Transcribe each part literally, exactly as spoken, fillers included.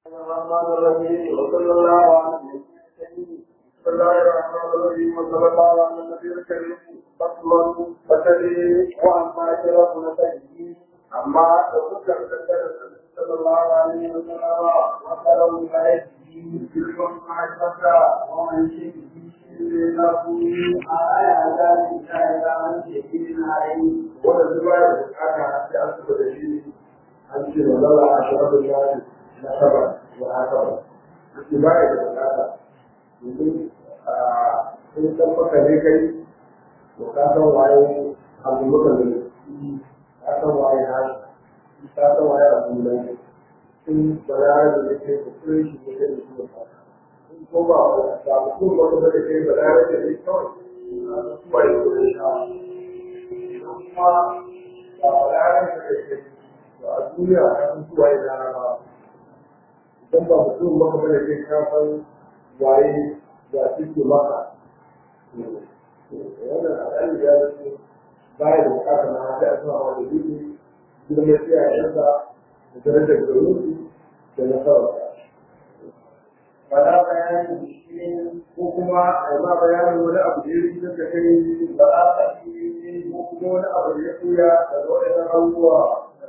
الرحمن الرحيم وصلى الله على النبي الكريم. بسم الله الرحمن الرحيم وصلى الله على النبي الكريم. فصل فتدري وأما شرف نتجي أما تذكر صلى الله عليه وسلم وقالوا لا يجي تلكم مع الفتى ومن شيء له آية ذلك إلى من شهدنا عليه ونزل حتى أصبح شيء أنت ولا أشرف الناس نسبا وهكذا اتباع الثلاثة يقول إن تم كذلك وكان وعي عبد المطلب كان وعي هذا كان وعي عبد المطلب إن بلاد الذي تكريش مثل الشيطان إن كما تعرفون ما تبدأ في بلاد الذي تكريش ويقول ثم بلاد الذي الدنيا كانت وعي هذا idan ba mutum maka bane kai ka san waye da suke maka wannan al'adu ya zace baya da bukata na hada a zuwa wani gudu gidan mai tsiyayensa da darajar garurusu da nasararsa fada bayanin shi ko kuma a ma bayanin wani abu da ya rikitar da kai ba za ta yi ko kuma wani abu da ya tuya da waɗannan abubuwa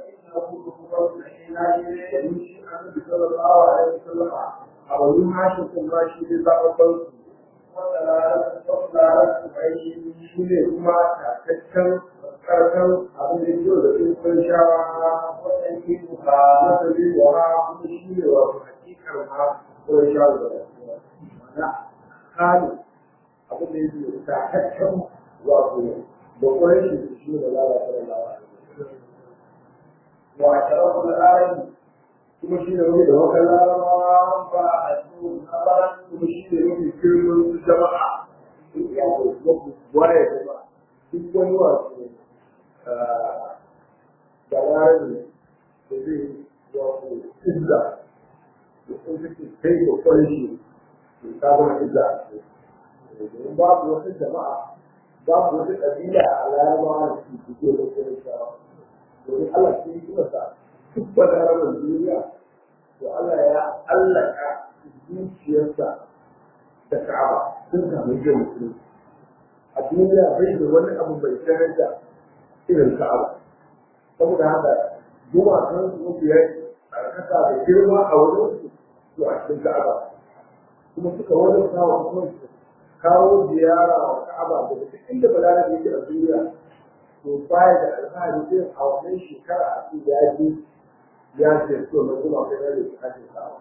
النبي صلى الله عليه وسلم أو يماشي كماشي بالبعض ولا تبعي شيء ما تكتم كرتم أبن الجود في كل شارع وتنكيب مثل وها كل شيء وحقيقة ما كل شارع لا خالي أبن الجود تكتم وأقول بقول شيء لا لا صلى الله عليه وسلم وأشرف الآن kuma shi ne wani da wakan larabawa ba a cikin labaran kuma shi ne mafi girman jama'a in ya ko mafi waye kuma duk wani wasu da larabi da zai wato izza da sun suke kai da kwanci da sabon izza domin babu wata jama'a babu wata ƙabila a larabawa da su fito da kwanci domin Allah shi yi kuma sa duk balarabar duniya to Allah ya allaka zuciyarsa da Ka'aba sun samu jin mutum a duniya bai da wani abu bai daraja irin Ka'aba saboda haka gumakan su mutu ya karkata da girma a wurin su to a cikin Ka'aba kuma suka wajen kawo kuma kawo ziyara wa Ka'aba daga duk inda balarabar yake a duniya to baya da alfahari sai a wannan shekara a cikin yaji ya ce so na kuma kai da ɗakin Ka'aba.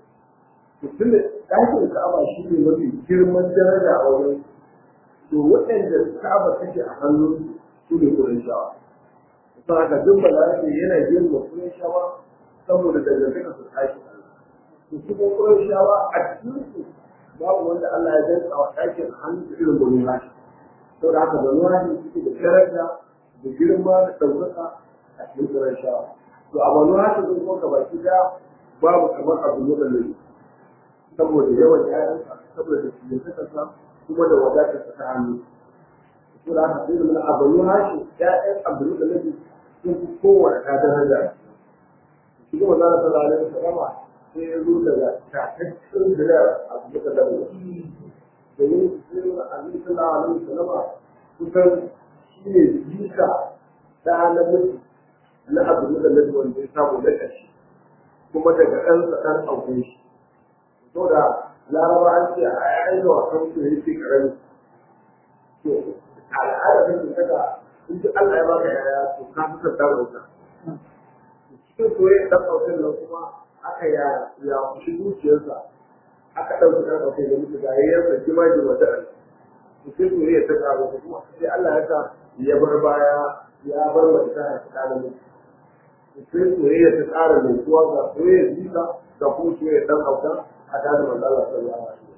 To tun da ɗakin Ka'aba shi ne mafi girman daraja a wurin to waɗanda Ka'aba take a hannun su ne Qurayshawa. Don haka duk balarabe yana girma Qurayshawa saboda dangantaka su tashi. To su kuma Qurayshawa a cikin su babu wanda Allah ya danka wa ɗakin hannun su irin Bani Hashim. Saboda haka Bani Hashim suke da daraja da girma da ɗaukaka a cikin Qurayshawa. to a wani haka zai zo ka baki da babu kamar abu ne da lai saboda yawan ƴaƴan saboda da shi ta kasa kuma da wadatar ta ta hannu to da haka sai mun abu ne haka ƴaƴan abu ne da lai sun fi kowane ta daraja shi kuma za ta lalata da sama sai ya zo daga tataccen da abu ne da lai domin sai mun annabi sallallahu alaihi wasallam kusan shi ne jika da annabi na abu da na wanda ya samu na ƙarshe kuma daga ɗan ɗan ɗauke shi to da laraba an ce a yayin da wasan su yake karami to al'ada ta ce daga in ji Allah ya baka yaya to ka fi son ɗan ɗauka cikin soyayya ɗan ɗauken nan kuma aka ya ya fushi zuciyarsa aka ɗauki ɗan ɗauke da mutu ga yayyarsa jima jima da ɗan to sai soyayya ta ƙaru kuma sai Allah ya sa ya bar baya ya bar wa ita ta ƙara mutu sai soyayya ta ƙara mai kuwa ga soyayya jika da kuma soyayya ɗan hauka a tare da manzo Allah sallallahu alaihi wasallam.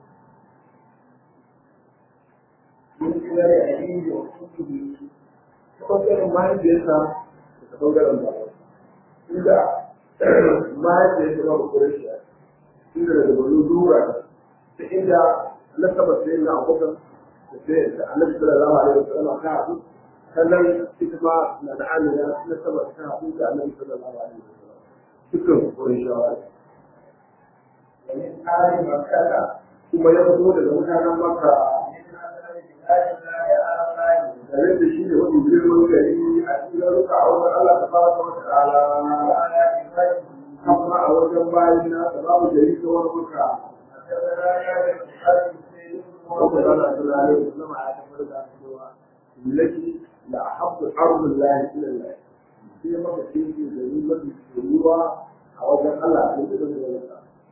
Mun kira da addini da kuma ɓangaren mahaifiyarsa da ɓangaren baba. Inda mahaifiyarsa ba ku rashiya, inda daga bulu zura ta inda na saba sai na abokan da sai da annabi sallallahu alaihi wasallam ka haɗu sannan ita ma na da amina na saba ta haɗu da annabi sallallahu alaihi wasallam dukkan kurin shawara ومن آل مكة kuma ya fito daga mutanen Makka garin da shi ne wani girman gari a cikin ruka a wajen Allah ta fara ta wata ala amma a wajen bayan na ta babu gari ta wani muka wanda za a tunare da zama a kamar da cewa laki la habbu ardul lahi ila Allah sai maka kinki da yi mafi ruwa a wajen Allah a cikin da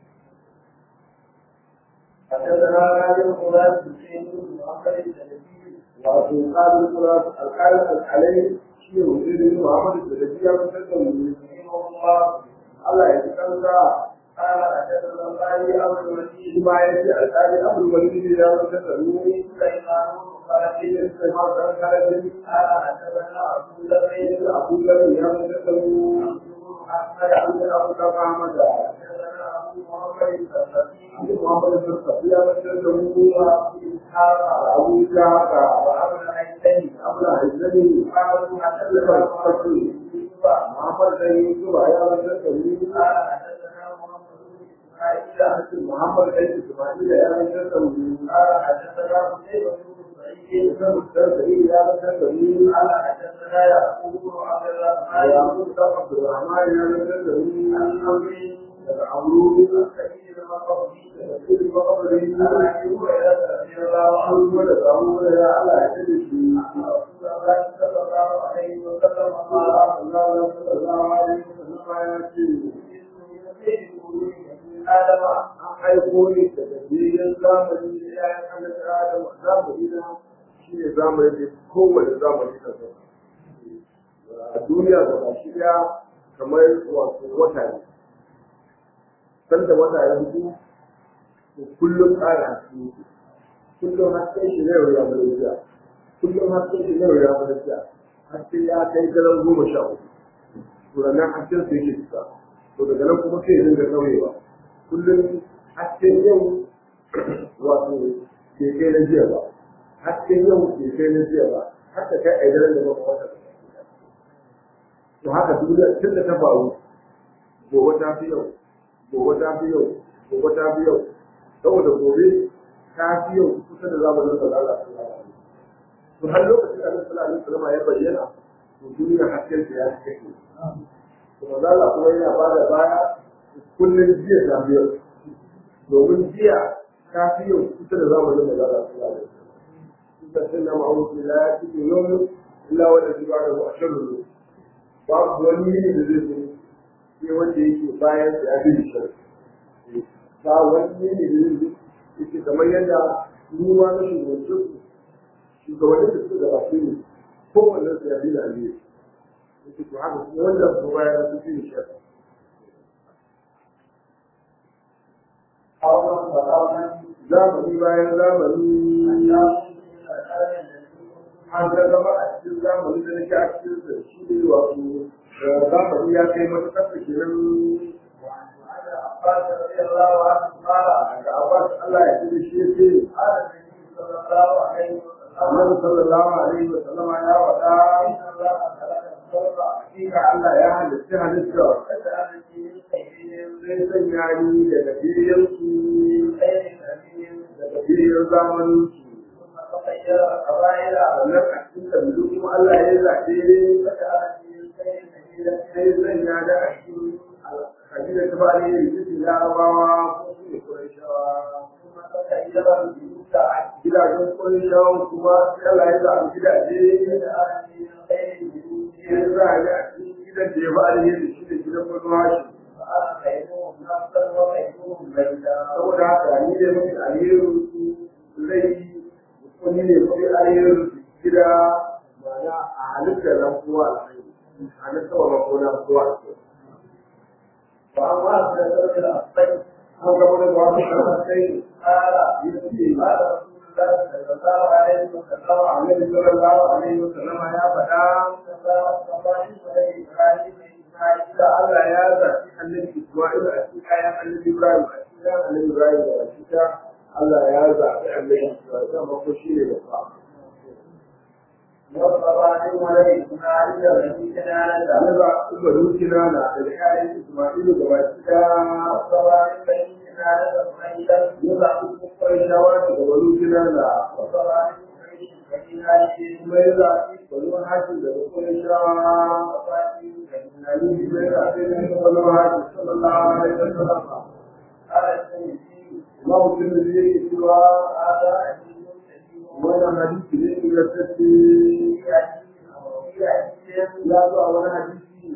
حدثنا راجل قرآن حسين بن محمد السلفي وفي قال القرآن الحارث الحليم شيخ حسين بن محمد السلفي وسلم رحمه الله الله يتكلم قال حدثنا الله أبو الوليد ما يأتي الآن أبو الوليد يا وسلم سليمان قال في سليمان قال قال حدثنا عبد الله أبو الله يا وسلم أحمد عبد الله محمد حدثنا أبو محمد السلفي محمد الصفي وسلم إسحاق أبو إسحاق وأبو الحسين أبو الحسين قالوا حدثنا الصفي محمد بن يوسف يا وسلم قال حدثنا محمد بن إسماعيل محمد بن إسماعيل يا وسلم قال حدثنا قتيبة بن سعيد بن سعيد يا وسلم قال حدثنا يعقوب بن عبد الرحمن يعقوب بن عبد الرحمن يا وسلم عن أبي عمرو بن سعيد المقبري المقبري عن أبي هريرة رضي الله عنه ودعوه يا على حديثه رسول الله صلى الله عليه وسلم قال الله صلى الله عليه وسلم آدم أحيقوني تدبير الزامن لله أن آدم زامن شيء زامن هو الزامن الدنيا والأشياء كما وطن sanda wata ya fito kullum ƙara haske kullum haske shi ne ya mulkiya kullum haske shi ne ya mulkiya haske ya kai galan goma sha uku to ranar hasken sai yake fita to daga nan kuma sai dinga kauyewa kullum hasken yau wato ke kai na jiya ba hasken yau ke kai na jiya ba haka kai a daren da ba wata to haka duniya tun da ta faru gobe ta fi yau gobe ta fi yau gobe ta fi yau saboda gobe ta fi yau kusa da zamanin da lalata to har lokacin da Allah sallallahu alaihi wasallam ya bayyana to duniya hasken ta ya kake to Allah kuma yana bada baya kullun jiya ta fi yau domin jiya ta fi yau kusa da zamanin da lalata sallallahu alaihi wasallam da sunna ma'ruf la yakunu illa wa tabi'u asharu babu wani ne da zai zo sai wanda yake bayan da ya bi shi ba wani ne da yake kamar yadda ruwa na shugabanci shugabannin da suka gabace ne kowanne su ya bi da aliyu yake to haka kuma wanda su bayan su bi shi zamani bayan zamani an ta zama a cikin zamani da nake a cikin sa shi ne wato zamani ya kai matuƙar da kenan Abbas radiyallahu anhu qala da Abbas Allah ya ji shi ce sallallahu alaihi wa sallam ya wada hakika Allah ya halitta halitta zai sanya ni daga biyan su daga biyan zamanin su sannan a cikin kabilu kuma Allah ya zaɓe sai sanya da a cikin kabila ta ba ne da su larabawa ko su ne kurashawa kuma saka idan da gidajen kurashawa kuma Allah ya zaɓi gidaje da ake ya za a yi a cikin gidan da ya ba ne da shi da gidan mazuwa saboda haka ni da mafi alherin su rai wani ne mafi alherin gida mana a halittar nan kowa alhairi a nan sama makona kowa alhairi ba an ba su da sarki da asai an gaba da wasu shafasai tsara yi ba da sallallahu alaihi wa sallam annabi sallallahu alaihi wa sallam ya faɗa da Allah ya zaɓi annabi Isma'il a cikin kayan annabi Ibrahim a cikin annabi Ibrahim da cikin Allah ya zaɓi annabi Isma'il da mako shi ne da fa Mustapha ne wani Isma'il da wani kinana da Allah kuma dukina na da kayan Isma'il da wani da Mustapha ne ya zaɓi kukwai shawara daga wani gina da kuma ya zaɓi wani haji daga kukwai shawara mai zaɓi ne da wani haji sallallahu alaihi wa sallam ma mutum da zai yi cewa wannan hadisi ne ingantacce ya zo a wani hadisi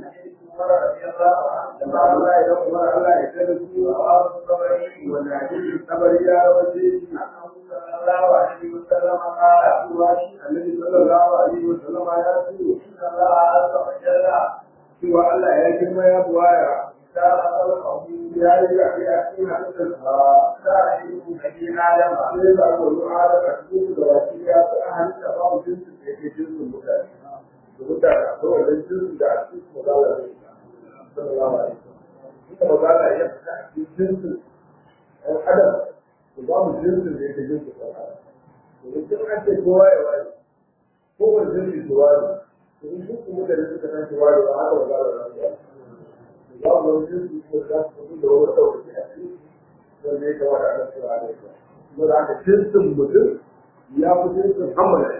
da Allah ya kuma Allah ya kada su a wanda hadisi tabari ya wace sallallahu alaihi wa sallam qala wa annabi sallallahu alaihi wa sallam ya ce Allah azza wa jalla cewa Allah ya girma ya buwaya da Allah ya yi ya ya ina da da yi hadina da ba sai da ruwa da cikin da wasi ya ta halitta ba mutum da yake cikin mutane mutane a kawai don jinsu da a cikin magana da ita sallallahu alaihi wasallam ita magana ya fita a cikin jinsu ɗan adam to ba mu jinsu da yake jinsu ɗan adam domin kin an ce kowa ya ware kowane jinsu su ware to in duk mutane suka tashi ware ba haka magana da ita to ba mu wani jinsu ko za su fito da wani ɗaukaki a cikin wanda ya kamata a nasu a rai ba kuma da haka jinsin mutum ya fi jinsin hamala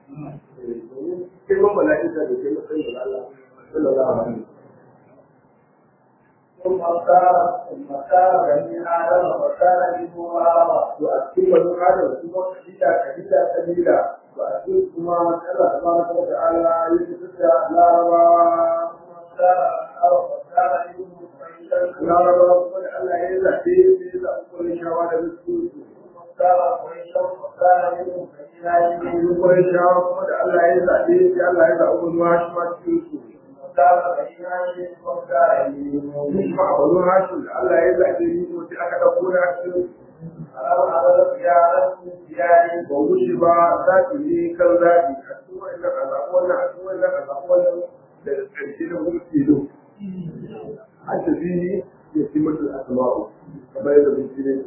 كلمة ملائكة بكلمة خير الله صلى الله عليه وسلم ثم صار ثم صار بني آدم وصار للمغاربة وأكتب بني آدم ثم كبيرة كبيرة كبيرة وأكتب ثم الله تبارك وتعالى يتفتى لا ربا ثم صار الأرض وصار للمغاربة لا ربا وقال الله إذا حيث إذا أقول شوال بالسوس صار قريشا وصار منهم فإنه قريشا وقال الله إذا حيث الله إذا أقول واشما تيوسف صار فإنه وصار يسمع بنو هاشم الله إذا حيث وتأكد أقول أكثر أرى على زيارة زيارة ووشبا ذاتي كالذاتي أسوأ إلا أزعونا أسوأ إلا أزعونا للتنسيل ومسيدو حتى فيه يتمة الأسماء كما يجب الجنين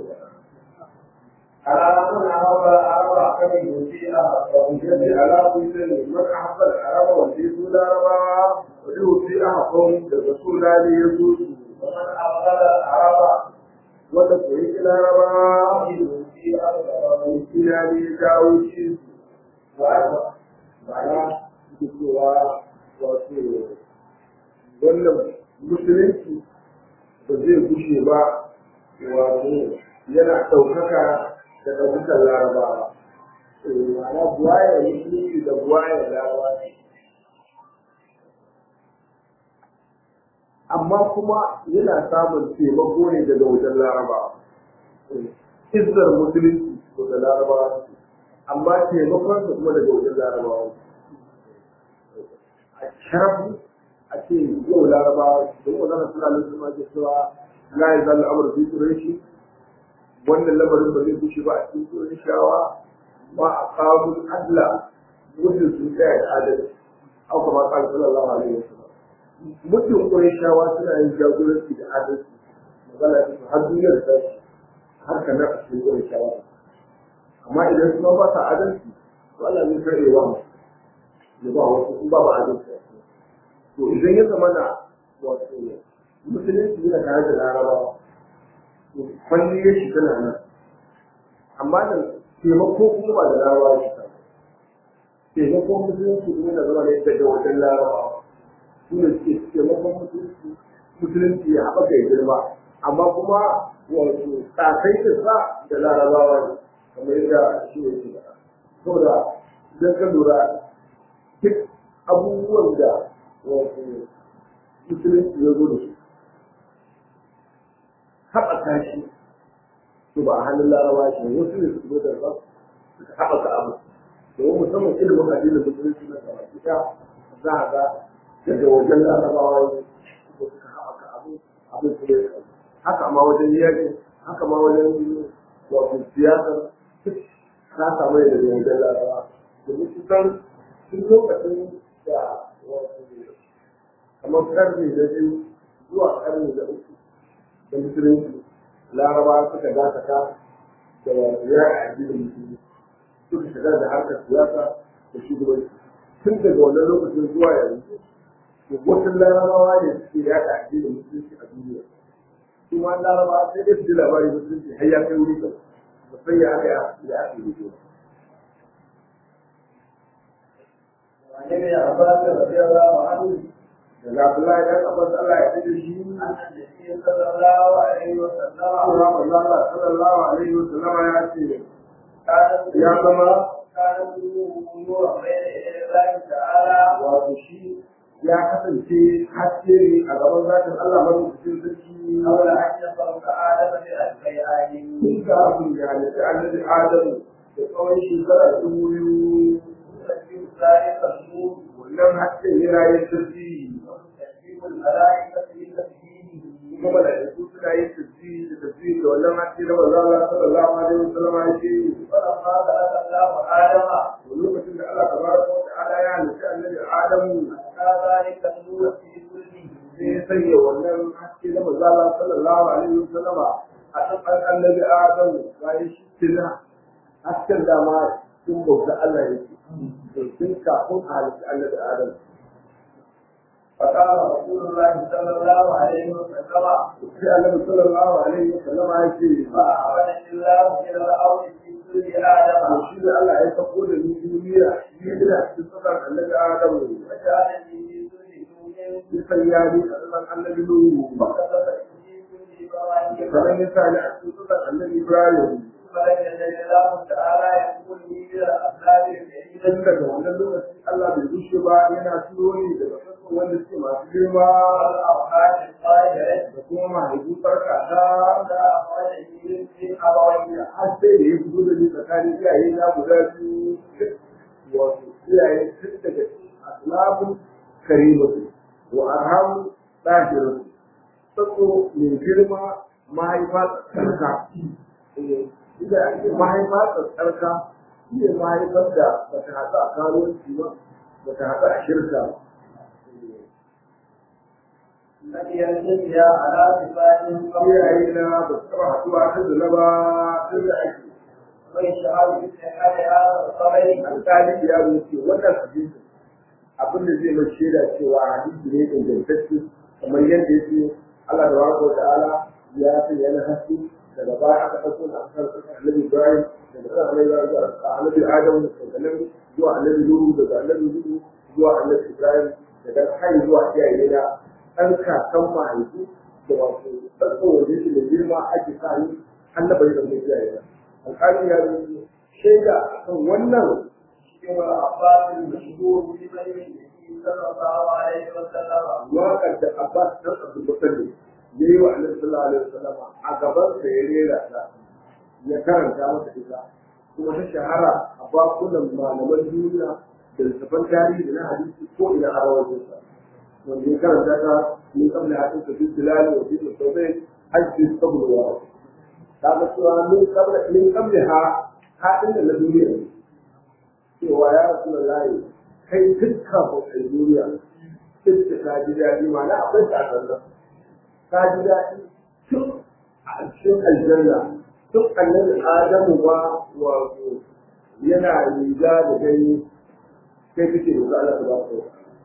على من أحب العرب كمن يوتيها ومجد على كل من أحب العرب والجيد العرب ويوتيها قوم الرسول الله يسوس ومن أحب العرب وتقويت العرب يوتيها ويوتيها ليجاوشي وعلى معنى بسوا وسير wannan musulunci ba zai gushe ba wato yana ɗaukaka da ɗaukakar larabawa ma'ana buwayar musulunci da buwayar larabawa ne amma kuma yana samun taimako ne daga wajen larabawa izzar musulunci daga larabawa amma taimakon da kuma daga wajen larabawa a sharafu a ce yau larabawa don wannan suna nan suna ce cewa la ya zalla amur fi quraishi wannan lamarin ba zai kushe ba a cikin qurayshawa ma a kawo adla mutum sun tsaya da adalci au kama qala sallallahu alaihi wasallam mutum qurayshawa suna yin jagoranci da adalci magana ta har duniyar ta har kana a cikin qurayshawa amma idan suna ba ta adalci to Allah ne kare wa mu ya ba wasu in ba ba adalci to idan ya zama na wato musulunci yana tare da larabawa to kwalli ya shiga na nan amma da taimako kuma ba da larabawa shi ta taimakon musulunci kuma na zama ne daga wajen larabawa su ne suke taimakon musulunci musulunci ya haɓaka ya girma amma kuma wato tsakai da sa da larabawa ne kamar yadda shi ne ke da saboda idan ka lura duk abubuwan da wato musulunci ya zo da su haɓaka shi to ba a hannun larabawa shi ne wasu ne su zo da ba suka haɓaka abu domin musamman ilimin addinin musulunci na gaba ita za a ga daga wajen larabawa ne suka haɓaka abu abin su ne haka ma wajen yaƙi haka ma wajen wato siyasar ta samu ne daga wajen larabawa domin su san sun lokacin da wato kamar karni da biyu zuwa karni da uku da musulunci laraba suka dakata da ya addinin musulunci suka shiga da harkar siyasa da shugabanci tun daga wannan lokacin zuwa yanzu to wasu larabawa ne suke yaɗa addinin musulunci a duniya kuma laraba sai dai su ji labari musulunci har ya kai wuri kan musamman ya aka ya aka yi zuwa. وعن ابن عباس رضي الله عنه daga Abdullahi dan Abbas Allah ya tsare shi أن النبي صلى الله عليه وسلم Allah sallallahu alaihi wa sallam ya ce كانت ya zama كانت نورا بين يدي الله تعالى wato shi ya kasance haske ne a gaban zatin Allah madaukakin sarki قبل أن يخلق آدم بألفي آدم tun kafin ya halitta annabi Adamu da tsawon shekara dubu biyu يسبح ذلك النور wannan hasken yana yin tasiri وتسبح الملائكة بتسبيحه kuma mala'iku suna yin tasiri da tasiri da wannan haske na manzo Allah sallallahu alaihi wasallam ya ce فلما خلق الله آدم lokacin da Allah tabaraka wa ta'ala ya halitta annabi Adamu أتى ذلك النور في كله sai ya sanya wannan haske na manzo Allah sallallahu alaihi wasallam a cikin annabi Adamu bayan shi tuna hasken dama sun bauta Allah yake tun kafin a halitta annabi Adamu فقال رسول الله صلى الله عليه وسلم sai annabi sallallahu alaihi wasallam ya ce فأعبدني الله إلى الأرض في كل آدم shi da Allah ya sako da ni duniya shi da cikin tsakar annabi Adamu وجعلني في كل نور ya sanya ni a tsakar annabi Nuhu وكتب في كل إبراهيم sannan ya sa ni a cikin tsakar annabi Ibrahim فلم يزل الله تعالى يقول لي إلى الأسباب الجديدة tun daga wannan lokaci Allah bai rushe ba yana turo ni daga sassan wanda suke masu girma والأوقات الطاهرة da kuma mahaifu farkata حتى أخرجني من أبوي har sai da ya fito da ni tsakanin iyaye na guda biyu wato iyaye tun daga aslamu karimatu wa arhamu ɗahiratu sako mai girma mahaifa tsarka ida ake mahaifa tsarka shi ne mahaifar da bata haɗu a karuwanci ba bata haɗu a shirka ba التي يلتقي على صفات قوية iyaye na ba su taɓa haɗuwa ta zina ba tun da ake ويشعر بصحة هذا الخبر alƙali ya wuce wannan hadisi abin da zai mai shaida cewa hadisi ne ingantacce kamar yadda yake Allah da wa ta'ala ya san yana haske daga baya aka ɗauko na asar saka annabi Ibrahim daga kan annabi annabi Adam daga nan zuwa annabi Nuhu daga annabi Nuhu zuwa annabi Ibrahim daga har zuwa iyaye na ɗan kakan mahaifi da wato ɗauko wanda yake da girma ake sa ni annabi da mai iyaye na alƙali ya wuce shaida akan wannan وعباس المشهور بمن النبي صلى الله عليه وسلم waƙar da Abbas ɗan Abdul Bakar ne ya yi wa Annabi sallallahu alaihi wasallam a gaban sa ya rera ta ya karanta masa ita kuma ta shahara a bakunan malaman duniya da littafan tarihi da na hadisi ko ina a rawar sa wanda ya karanta ta ni kabla hadin ka bin bilal wa bin tawbin hajji qabla wa ta ga cewa min kabla min kabla ha hadin da na duniya cewa ya rasulullahi kai dukkan hoton duniya duk da ka ji daɗi ma na akwai tsakanna ka ji daɗi tun a cikin aljanna tun annabi adamu ba wato yana riga da gani sai kake da Allah ta ba ku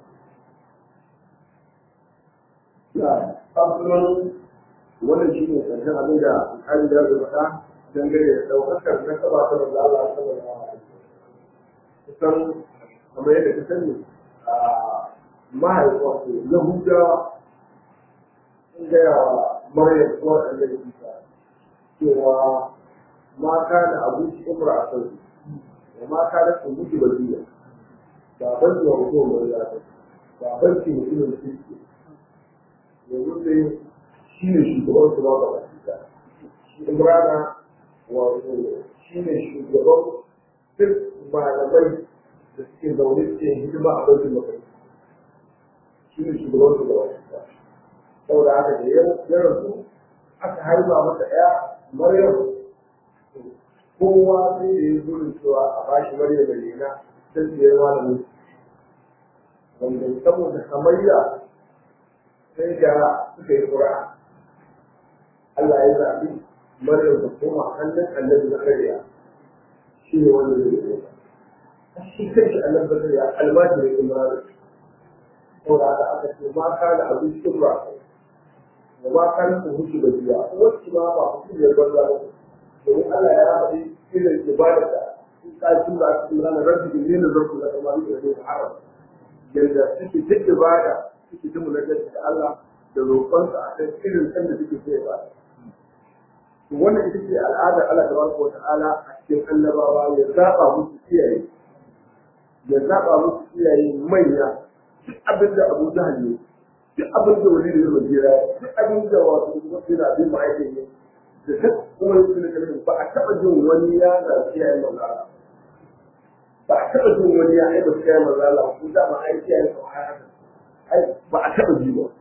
ya abdulman wannan shi ne karshen abin da an da faɗa dangane da ɗaukakar na kaba ta da Allah sallallahu alaihi wasallam kusan kamar yadda ka sani a mahaifansu yahudawa sun gaya wa maryam tsohon annabi isa cewa mata da abinci imra a sauki da mata da sun mutu bariya baban ki wa mutum bari ya ta baban ki mutumin kirki yanzu sai shi ne shugaban su ba ba ba shi imrana wato shi ne shugaban duk malamai da suke zaune suke hidima a wajen mafi shi ne shugaban su da wasu ba saboda haka da ya rasu aka haifa masa ɗaya maryam kowa sai da ya zurin cewa a bashi maryam da lena don su yi malamin wanda saboda hamayya sai da suka yi ƙura Allah ya zaɓi maryam da koma hannun annabi zakariya shi ne wanda zai yi shi kai shi annabi zakariya almajirin imran saboda haka aka ce ma ka da abin cikin ba da ba kan ku hushi da biya wacce ma ba ku da banza ba domin Allah ya faɗi irin ibada da in ka tun da aka tsara rabbi bin ne zarku da kamar da yake haram yanda suke duk ibada suke da mulaka da Allah da roƙonsa a kan irin san da suke sai ba to wannan ita ce al'adar Allah tabaraka wa ta'ala a cikin annabawa ya zaba musu iyaye ya zaba musu iyaye manya duk abin da Abu Jahal ne duk abin da wani da Majira duk abin da wasu wasu da abin ma'aikin ne da duk kuma yake da kalmar ba a taɓa jin wani ya da iyayen manzala ba a taɓa jin wani ya aiba iyayen manzala ko da ma aiki ya yi haka ai ba a taɓa ji ba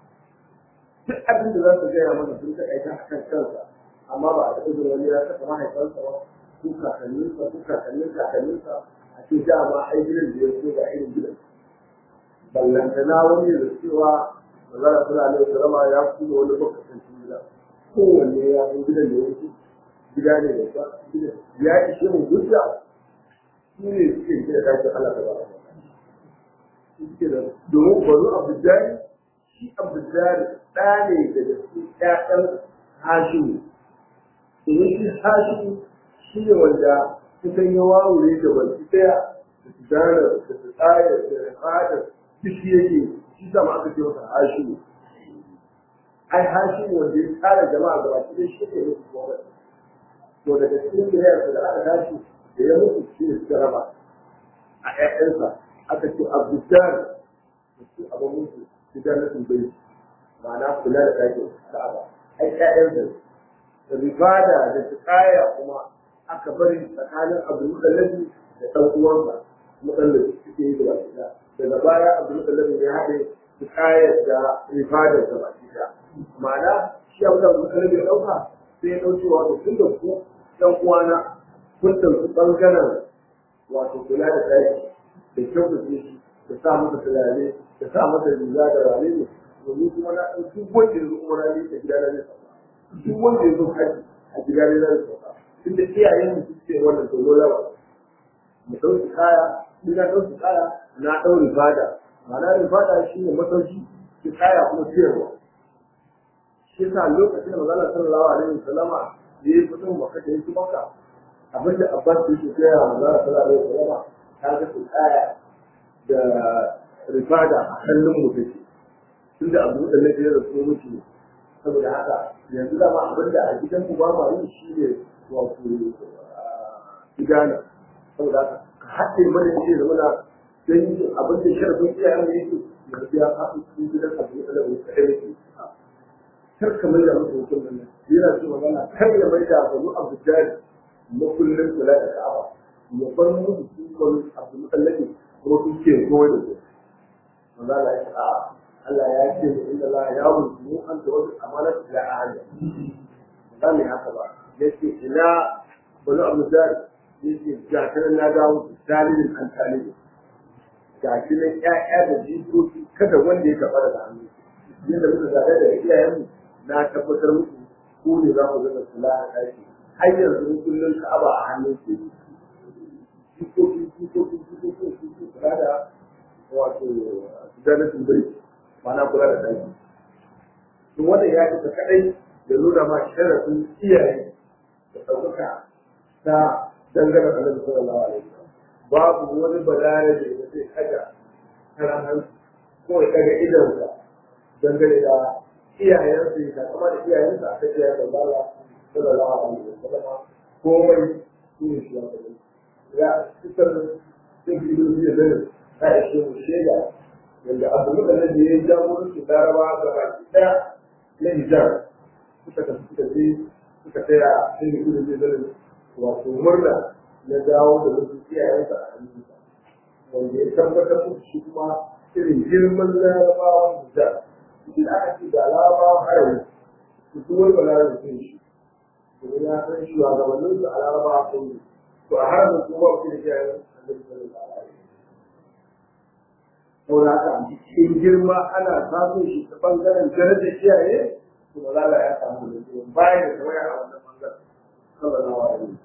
duk abin da za su gaya mana sun ta aika a kan kansa amma ba a taɓa jin wani ya taɓa mahaifansa ba ko kakanninsa ko kakannin kakanninsa a ce dama ai gidan da ya so ga irin gidan ballantana wani da cewa manzala sallallahu alaihi wasallam ya kuma wani lokacin gida kowanne ya san gidan da yake gida ne da ba ya ishe mu hujja shi ne suke gida dakin Allah ta baraka suke da domin bazu Abdullahi shi Abdullahi ɗa ne daga cikin ƴaƴan Hashimu domin shi Hashimu shi ne wanda kusan ya wawure da baki ɗaya da tijara da tsaya da fadar duk shi yake shi sama aka ce masa Hashimu ai Hashimu wanda ya tsara jama'a gaba ɗaya shi ne yake gobe to daga cikin da ya da aka tashi da ya mutu shi ne suka raba a ƴaƴansa aka ce Abdullahi da su abin mutu tijaratin bai ma'ana kula da ɗakin Ka'aba ai ƴaƴansa da rifada da tsaya kuma aka bari tsakanin Abdul Muttalib da ɗan uwansa Muttalib suke yi da ɗaya daga baya Abdul Muttalib ya haɗe tsaya da rifadar da baki ɗaya ma'ana shi Abdul Muttalib ya ɗauka sai ya ɗauki wato tun da ku ɗan uwana kun ɗauki ɓangaren wato kula da ɗaki da kyautace shi da sa masa turare da sa masa riga da rane ne domin kuma na ɗauki wanda ya zo kuma na ne ta gida na ne duk wanda ya zo haji a gida ne na ne sauka tunda iyayen mu suke wannan to lawa mu ɗauki kaya ni na ɗauki kaya na ɗau rifada ma'ana rifada shi ne masauki ki kaya kuma ciyarwa shi yasa lokacin da manzon sallallahu alaihi wasallama ya yi fitin maka da yake maka abinda Abbas yake gaya wa manzon sallallahu alaihi wasallama ta ga su kaya da rifada a hannun mu take tunda Abu Talib ya rasu miki saboda haka yanzu da ma abinda a gidan ku ba ma yin shi ne wato gidana saboda haka ka haɗe mana shi da muna dan yin abin da sharafin iyayen mu yake yanzu ya haɗu cikin gidan Abu Talib ya kai yake kar ka mai da mutum mutum nan yana so magana kar ya mai da Abu Abdul makullin kula da Ka'aba ya bar musu cikin Abu Talib kuma su ke koyar da su manzo Allah ya ce Allah ya ce inna Allah ya wuce an da wasu amanat da ahli ba ne haka ba yace ina wani Abu Dhar yace ga kana na dawo dalilin an talibi ga kinan ƴaƴa da jikoki kada wanda ya taba da hannu yadda muka zaɓa da iyayenmu na tabbatar muku ko ne za ku zama kula da ɗaki har yanzu kullum Ka'aba a hannun su jikoki jikoki jikoki jikoki kula da wato janatin bai ma'ana kula da ɗaki to wannan ya ce kaɗai da nuna ma sharafin iyaye da ɗaukaka ta dangane da Annabi sallallahu alaihi wasallam babu wani balare da zai kaga karan hannu ko ya kaga idonsa dangane da iyayensu ya kama da iyayensu a kan iyayen da Allah sallallahu alaihi wasallam komai su ne shi ya fitar da ibnu Zayd ta ishe mu shaida yanda Abu Muttalib da ya jagoranci Laraba ga baki daya na Hijaz suka tafi suka je suka tsaya cikin ibnu Zayd wato murna na dawo da wasu iyayensa a hannunsa wanda ya tabbatar da shi kuma irin girman Larabawan Hijaz idan aka ce da Larabawan Harawi su duwar Balarabe sun shi domin ya san shi wa gabanin su a Larabawa sun yi to a haramin kuma ba su da iyayen Annabi sallallahu alaihi wasallam saboda haka cikin girma ana samun shi ta bangaren darajar iyaye to ba za ya samu da shi bayan da waya a wannan bangaren sallallahu alaihi wasallam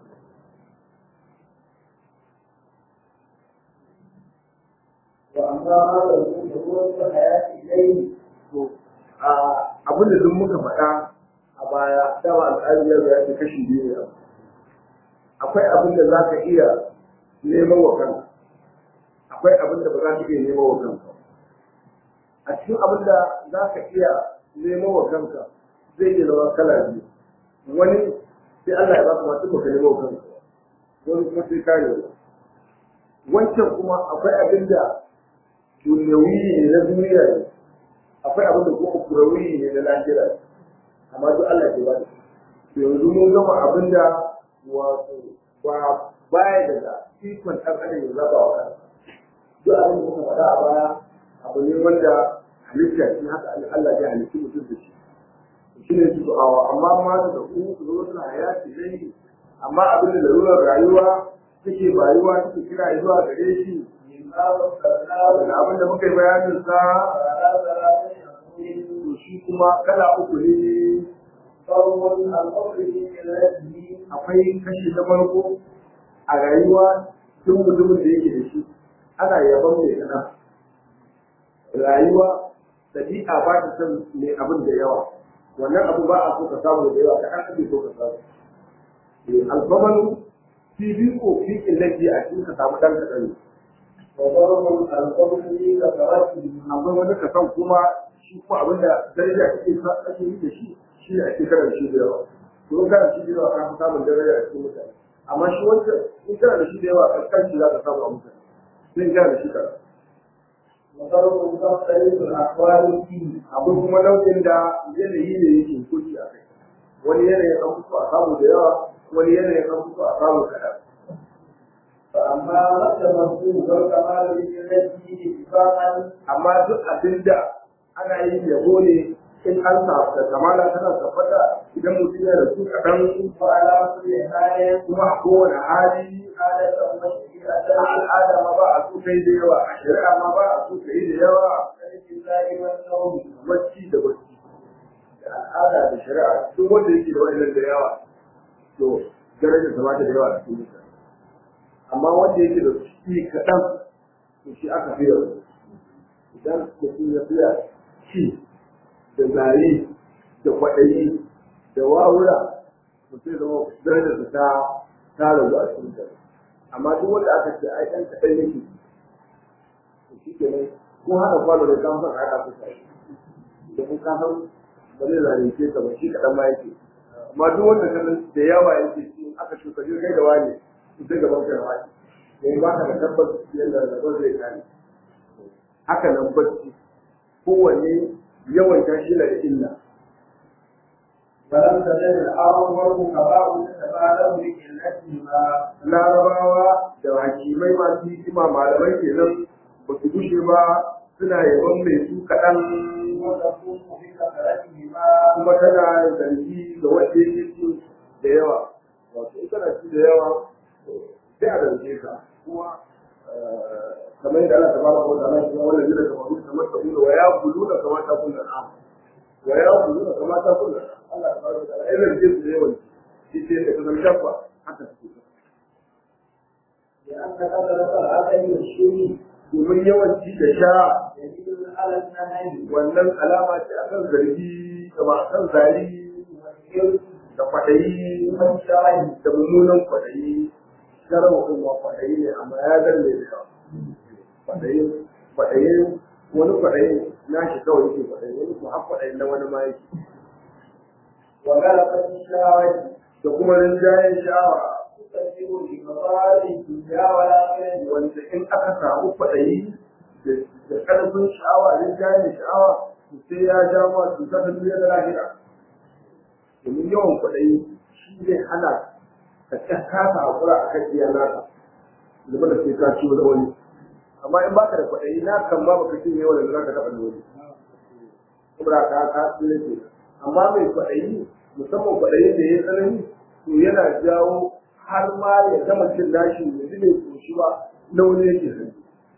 وأما هذا الأمور الحياة إليه abin da duk muka faɗa a baya dama al'adun yau ya ce kashi biyu ne akwai abin da za ka iya neman wa kanka akwai abin da ba za ka iya neman wa kanka a cikin abin da za ka iya neman wa kanka zai iya zama kala biyu wani sai Allah ya baka masu baka neman wa kanka wani kuma sai kare wa wancan kuma akwai abin da duniyawi ne na duniya ne akwai abin da kuma kurawi ne na lafiya amma duk Allah ke ba da yanzu mun gama abin da wato ba baya daga ikon ɗan adam ya zaba wa kansa duk abin da muka faɗa a baya abu ne wanda halitta shi haka Allah ya halitta mutum da shi shi ne su awa amma ma da ku su zo suna hayati dai amma abin da larurar rayuwa take bayuwa take kira zuwa gare shi da abin da muka yi bayanin sa to shi kuma kala uku ne akwai kashi na farko a rayuwa duk mutumin da yake da shi ana yaban mai kana rayuwa dabi'a ba ta san mai abin da yawa wannan abu ba a so ka samu da yawa ka an ake so ka samu alfamanu fifiko fikin lafi a cikin ka samu ɗan kaɗan akwai wani kasan kuma shi ko abin da daraja ake ake yi da shi shi ne ake karar shi da yawa to karar shi da yawa ka fi samun daraja a cikin mutane amma shi wancan in kana da shi da yawa kaskanci za ka samu a mutane sai kana da shi karar akwai kuma nau'in da yanayi ne yake kurki a kai wani yanayin an fito a samu da yawa wani yanayin an fito a samu kaɗan amma wanda masu garka malami ne na jini ifakan amma duk abin da ana yin yabo ne in an samu da kamala tana tabbata idan mutum ya rasu kaɗan fa'ala su ne kayan kuma a kowane hali adatan mashi a a al'ada ma ba a so kai da yawa a shari'a ma ba a so kai da yawa sarki zai wannan bacci da bacci da al'ada da shari'a duk wanda yake da wannan da yawa to darajar sa ba ta da yawa a cikin mutane amma wanda yake da shi kaɗan to shi aka fi yau idan mutum ya fiya ci da zari da kwaɗayi da wawura mutum zama darajar sa ta ta rabu a cikin mutane amma duk wanda aka ce ai ɗan kaɗan yake to shi ke nan ko haɗa kwano da kan san haɗa su tare da kun ka san ba zai zalunce ka ba shi kaɗan ma yake amma duk wanda kan da yawa yake shi aka shuka jirgai da wani su sai gaban ka da wani yayin ba ka da tabbas yadda gaban zai kare haka nan bacci kowanne yawan tashi na da illa ولم تزل الأرض والخباء تتبادل بقلتهما larabawa da hakimai masu hikima malamai kenan ba su gushe ba suna yaban mai su kaɗan وتكون بكثرتهما kuma tana zargi ga wanda yake ci da yawa wato in kana ci da yawa sai a zarge ka kuma kamar yadda Allah tabaraka wa ta'ala ya wannan jira da mabu kamar ta kula wa ya kuluna kamar ta kula na wa ya kuluna kamar ta kula Allah tabaraka wa ta'ala ai zarge su da yawan shi sai da kasan dabba haka take لأن كثرة الأكل والشرب domin yawanci da sha دليل على النهي wannan alama ce akan zargi da ba kan zari والحرص da kwaɗayi والشرع da mummunan kwaɗayi sharawa kuma kwaɗayi ne amma ya zarge da yawa kwaɗayi kwaɗayi wani kwaɗayi na shi kawai yake kwaɗayi wani kuma har kwaɗayi na wani ma yake وغلبة الشهوة da kuma rinjayen sha'awa تكثر لمصالح الدنيا والآخرة wanda in aka samu kwaɗayi da ƙarfin sha'awa rinjayen sha'awa to sai ya ja ma cutar da duniya da lahira domin yawan kwaɗayi shi zai hana ka kasa hakura a kan iya naka zama da sai ka ciwo da wani amma in baka da kwaɗayi na kan ba baka cin yawan da za ka taɓa da wani kuma ka ka tsire ke amma mai kwaɗayi musamman kwaɗayi da ya tsanani to yana jawo har ma ya gama cin dashi ya ji bai koshi ba na wani yake sani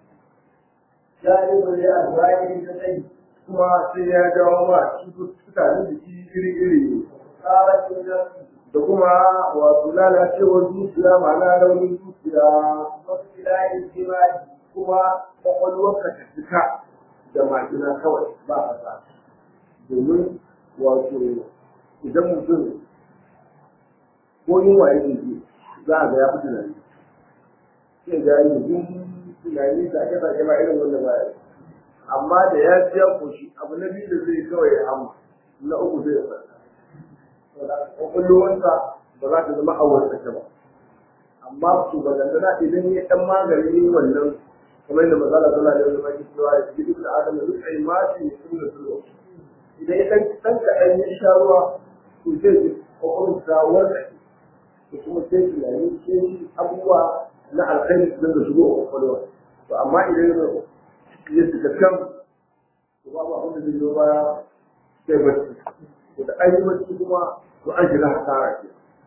جانب لأزواج الجسد kuma sai ya jawo ma cututtuka na jiki iri-iri صارت النفس da kuma wato lalacewar zuciya ma'ana raunin zuciya واختلاف الدماغ kuma kwakwalwarka ta cika da majina kawai ba a sa domin wato idan mutum ko yunwa yake ji za a ga ya fi tunani sai ga yi jin tunani da aka sake ba irin wanda baya amma da ya ci ya koshi abu na biyu da zai kawai ya hama na uku zai farka kwakwalwarsa ba za ta zama a wartsake ba amma su ba dandana idan ya dan magani wannan kamar yadda mazala sallallahu alaihi wasallam ke cewa ya ji duk da adam da duk ai ma shi su da su idan ya dan dan kaɗan ya sha ruwa to zai ji kwakwalwarsa wartsake da kuma sai tunani sai abubuwa na alkhairi su dinga shigo a kwakwalwa to amma idan ya shiga can to babu abin da zai zo baya sai bacci to da an yi bacci kuma to an shiga hasara ke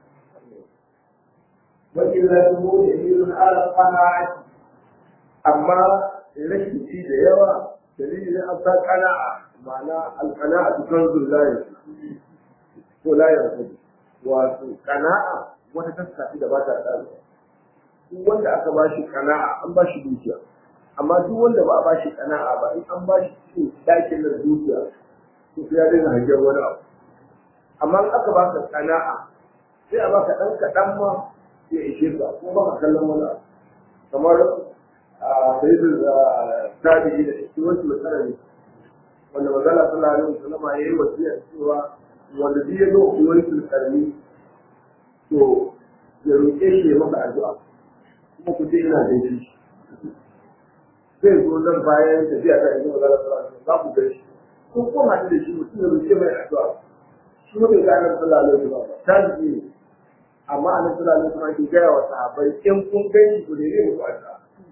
وإلا تقول دليل على القناعة amma rashin ci da yawa dalilin an sa kana'a ma'ana alqana'a kanzul la yasna ko la yasna wato kana'a wata taskafi da ba ta tsaro duk wanda aka ba shi kana'a an ba shi dukiya amma duk wanda ba a ba shi kana'a ba in an ba shi cikin dakin da dukiya to ya daina hangen wani abu amma in aka ba ka kana'a sai a baka dan kaɗan ma ya ishe ka ko ba ka kallon wani abu kamar a sayyidul tabi'i da shi wasu masarari wanda magana sallallahu alaihi wasallam ya yi wasiya cewa wanda zai zo wani sulkarni to ya roƙe shi ya maka addu'a kuma ku ce ina gaishe shi zai zo nan bayan tafiya ta yanzu magana sallallahu alaihi wasallam za ku gaishe ko ko haɗu da shi mutum ya roƙe mai addu'a shi ne ga annabi sallallahu alaihi wasallam tabi'i ne amma annabi sallallahu alaihi wasallam ke gaya wa sahabbai in kun gaishe ku ne ne ku addu'a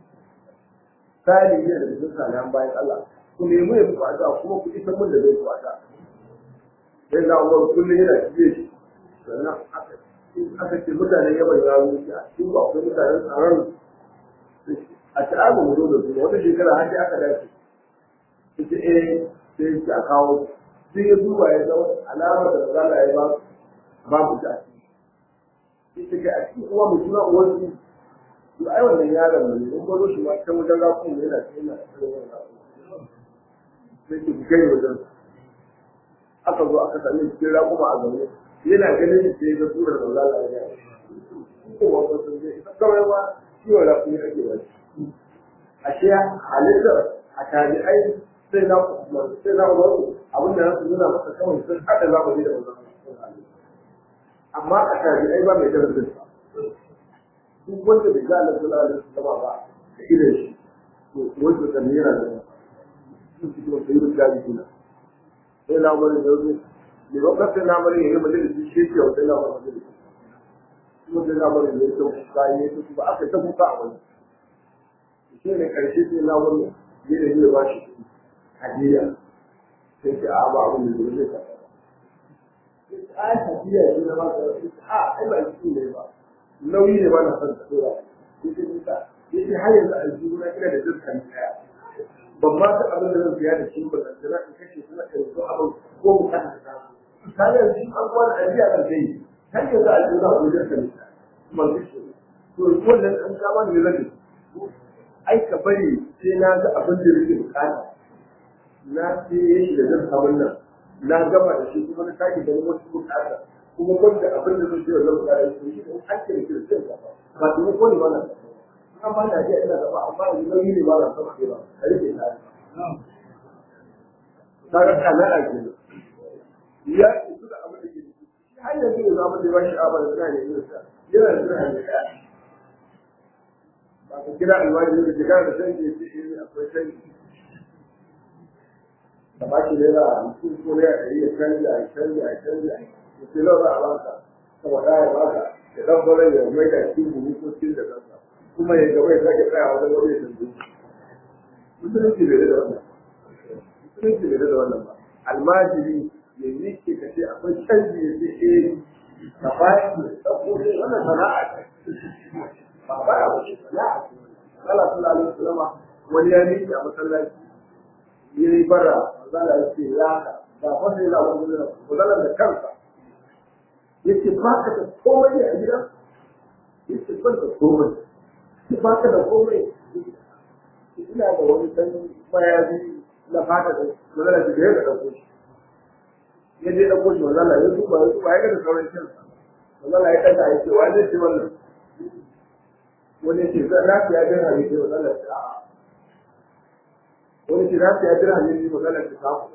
sali ne da cikin salihan bayan Allah ku nemi ya muku addu'a kuma ku isa mun da zai ku addu'a sai na umar kullum yana ciye shi sannan aka aka ce mutanen yaban ya wuce a cikin ba akwai mutanen tsaron a ta'amu mu zo da su wata shekara har sai aka dace ita eh sai ya kawo sai ya duba ya ga alamar da zalla ya ba babu ta ita ga a cikin uwa mu suna uwar su to ai wannan yaron ne in gwado shi ma can wajen rakun ne yana cikin yana cikin wannan rakun sai ki kai wajen aka zo aka sami cikin rakuma a zaune yana ganin shi sai ga surar da zalla ya yi ko wanda sun je ita kawai ba ciwon rakun ake ba ashe halittar a tabi'ai sai na sai na wani abin da nasu nuna masa kawai sun haɗa zamani da wannan amma a tabi'ai ba mai darajar sa duk wanda bai ga Allah sallallahu alaihi wasallam ba da idan shi to wanda kan yana da su su ko sai da gadi kina sai na wani da yau ne lokacin na wani yayin majalisi shi ke wata na wani majalisi kuma da na wani da yau sai ne su ba aka ta kuka a wani shi ne karshe sai na wani ne da zai ba shi hadiya sai ce a ba abin da zai ka a hadiya shi na ba a ai ba shi ne ba nauyi ne ba na son ta dora yake nisa yake har yanzu aljihu na ina da dukkan kaya ban ma ta abin da zan siya da shi ba zan tsira in kashe suna ɗari ko abin ko bukata ta ta yanzu an kuwa da ajiya kan kai har yanzu aljihu na wajen dukkan kaya man kashe to wannan an kama ne zan ai ka bari sai na ga abin da yake bukata na siye shi da zan abin nan na gama da shi kuma na sake ganin wasu bukata kuma kwanta abin da zai zama da shi shi an ake da shi ba ba kuma ko ne ba na amma da ji ina gaba amma ni nauyi ne ba na sama ke ba a rike ta ta ga kana a ke ya ce su da abin da ke shi har yanzu ne zama da ba shi a ba da kana ne sa yana da hanyar ka ba ka kira alwani da kira da san ke shi akwai sai da ba shi da mutum ko ne a yi canja canja canja ke lau za a baka saboda ya baka ya dan bare ya mai da shi buhu ko cikin da kansa kuma ya gaba ya sake tsaya wajen wani ya tambaye musulunci bai da wannan musulunci bai da wannan ba almajiri ya yi ke kace akwai canji ya ce eh ka bashi saboda wannan sana'a ce ba ba ya wuce sana'a ce Allah sallallahu alaihi wasallam wani ya miki a masallaci yayi bara zalla ya ce ya ka ba fa sai la wani da da kansa yace ba ka da komai a gida yace ban da komai yace ba ka da komai ina da wani dan bayazi na fata da magana da ya dauko shi ya je ɗauko shi manzo Allah ya duba ya duba ya ga da sauran shan manzo Allah ya ɗaga ya ce wa zai ce wannan wani ce za na fiya jira ne ce manzo Allah ya ce a'a wani ce za su ya jira ne ce manzo Allah ya ce samu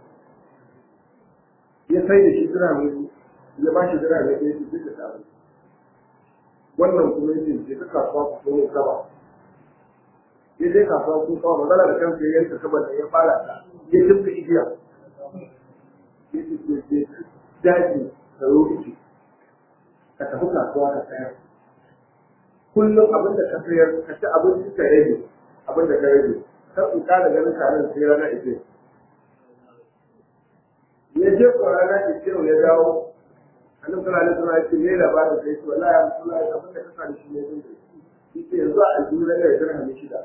ya sai da shi jira ne ya ba shi jira ne ya ce duka samu wannan kuma ya ce ka kasuwa ku so ne kaba ya je kasuwa kun kawo magana da kansa ya yanka saboda ya fara ta ya dinka igiya ya ce ke ce daji da lokaci ka tafi kasuwa ka sayar kullum abin da ka sayar ka ci abinci ka rage abin da ka rage kar in kara ganin tarin sai rana ita ya je ko rana ita ya dawo annabi sallallahu alaihi wasallam ya ce me labarin kai to wallahi ya mutuwa abin da ka sani shi ne din yake yanzu a jura da dirham shida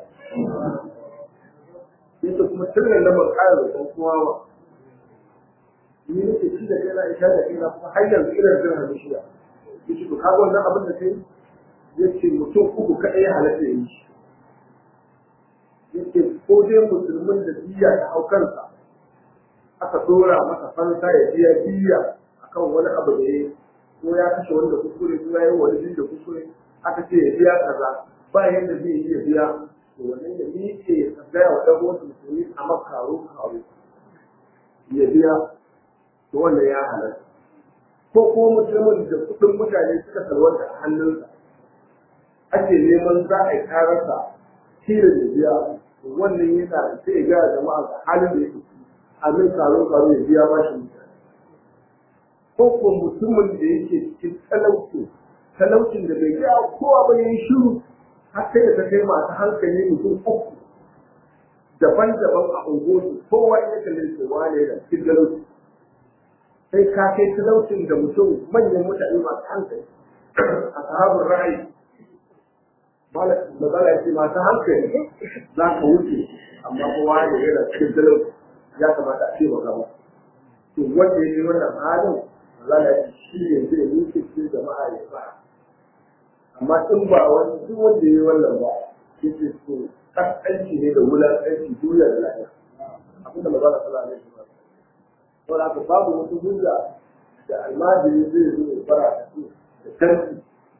yake kuma tunan da ban ƙara da ɗan kowa ba ni nake ci da kai na isha da kai na kuma har yanzu ina dirham shida yake to kaga wannan abin da kai yake mutum uku kaɗai ya halatta ya yi shi yake ko dai musulmin da biya ta hau kansa aka dora masa fansa ya biya biya akan wani abu da ya ko ya kashe wanda kuskure ko ya yi wani da kuskure aka ce ya biya kaza ba yadda zai iya biya to wannan da ni ke gaya wa ɗan wasu musulmi a makaro karo ya biya to wannan ya halatta ko ko musulmin da kuɗin mutane suka salwanta a hannunsa ake neman za a yi kararsa tira da biya to wannan yana sai ya gaya jama'a ga halin da yake a min karo karo ya biya ba shi mutane ko ko mutumin da yake cikin talauci talaucin da bai ga kowa ba yayin shiru har sai da ta kai masu hankali mutum uku daban-daban a unguwarsu kowa ya kalle su wane da cikin talauci sai ka kai talaucin da mutum manyan mutane masu hankali a sahabin ra'ayi magana ya ce masu hankali za ka wuce amma kowa ne yana cikin talauci ya kamata a ce maka ba to wanda ya yi wannan halin magana ya ce shi ne zai wuce cikin jama'a ya ba amma in ba wani duk wanda ya yi wannan ba yake so kaskanci ne da wulaƙanci duniya da lafiya abinda magana sallallahu alaihi wasallam to da babu wata hujja da almajiri zai zo ya fara da su da tanti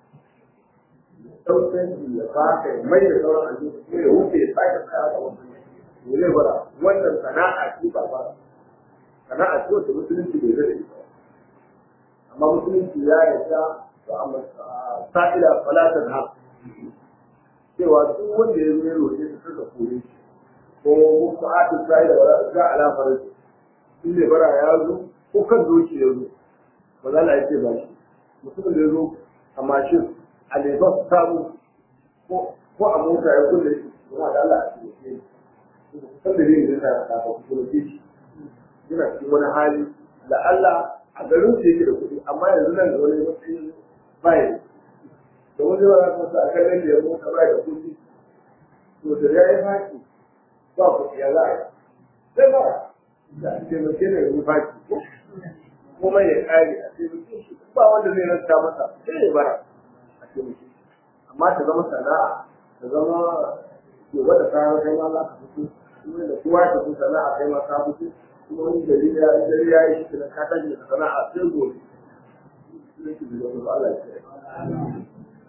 sauƙin ya baka ya mai da sauran aljihu ko ya wuce ya sake tsaya da wani ne zai bara wannan sana'a ce ba ba sana'a ce wata musulunci bai zai ita amma musulunci ya yarda sa'ila falatan ha cewa duk wanda ya zo ya roƙe su suka kore shi ko kuma a ta sa'ila wala ga alafarin in ne bara ya zo ko kan doki ya zo ba za a ce ba shi mutumin da ya zo a mashin a lagos samu ko a mota ya kulle shi kuma da Allah a cikin shi kusan da yin da ta kafa kulle shi yana cikin wani hali da Allah a garin su yake da kuɗi amma yanzu nan da wani matsayin bayan da wani wani kasa a kan da ya mota bai da kuɗi to da ya yi faki ba kuɗi ya za a yi sai ba da a taimake da yanzu faki kuma ya ƙare a taimake shi ba wanda zai ranta masa sai ya bara a taimake amma ta zama sana'a ta zama gobe da kayan kai ma za ka fito kuma da kowa ta fi sana'a kai ma ka fito kuma wani gari ya gari ya yi shi da ka tashi da sana'a sai gobe sai ki da wani Allah ya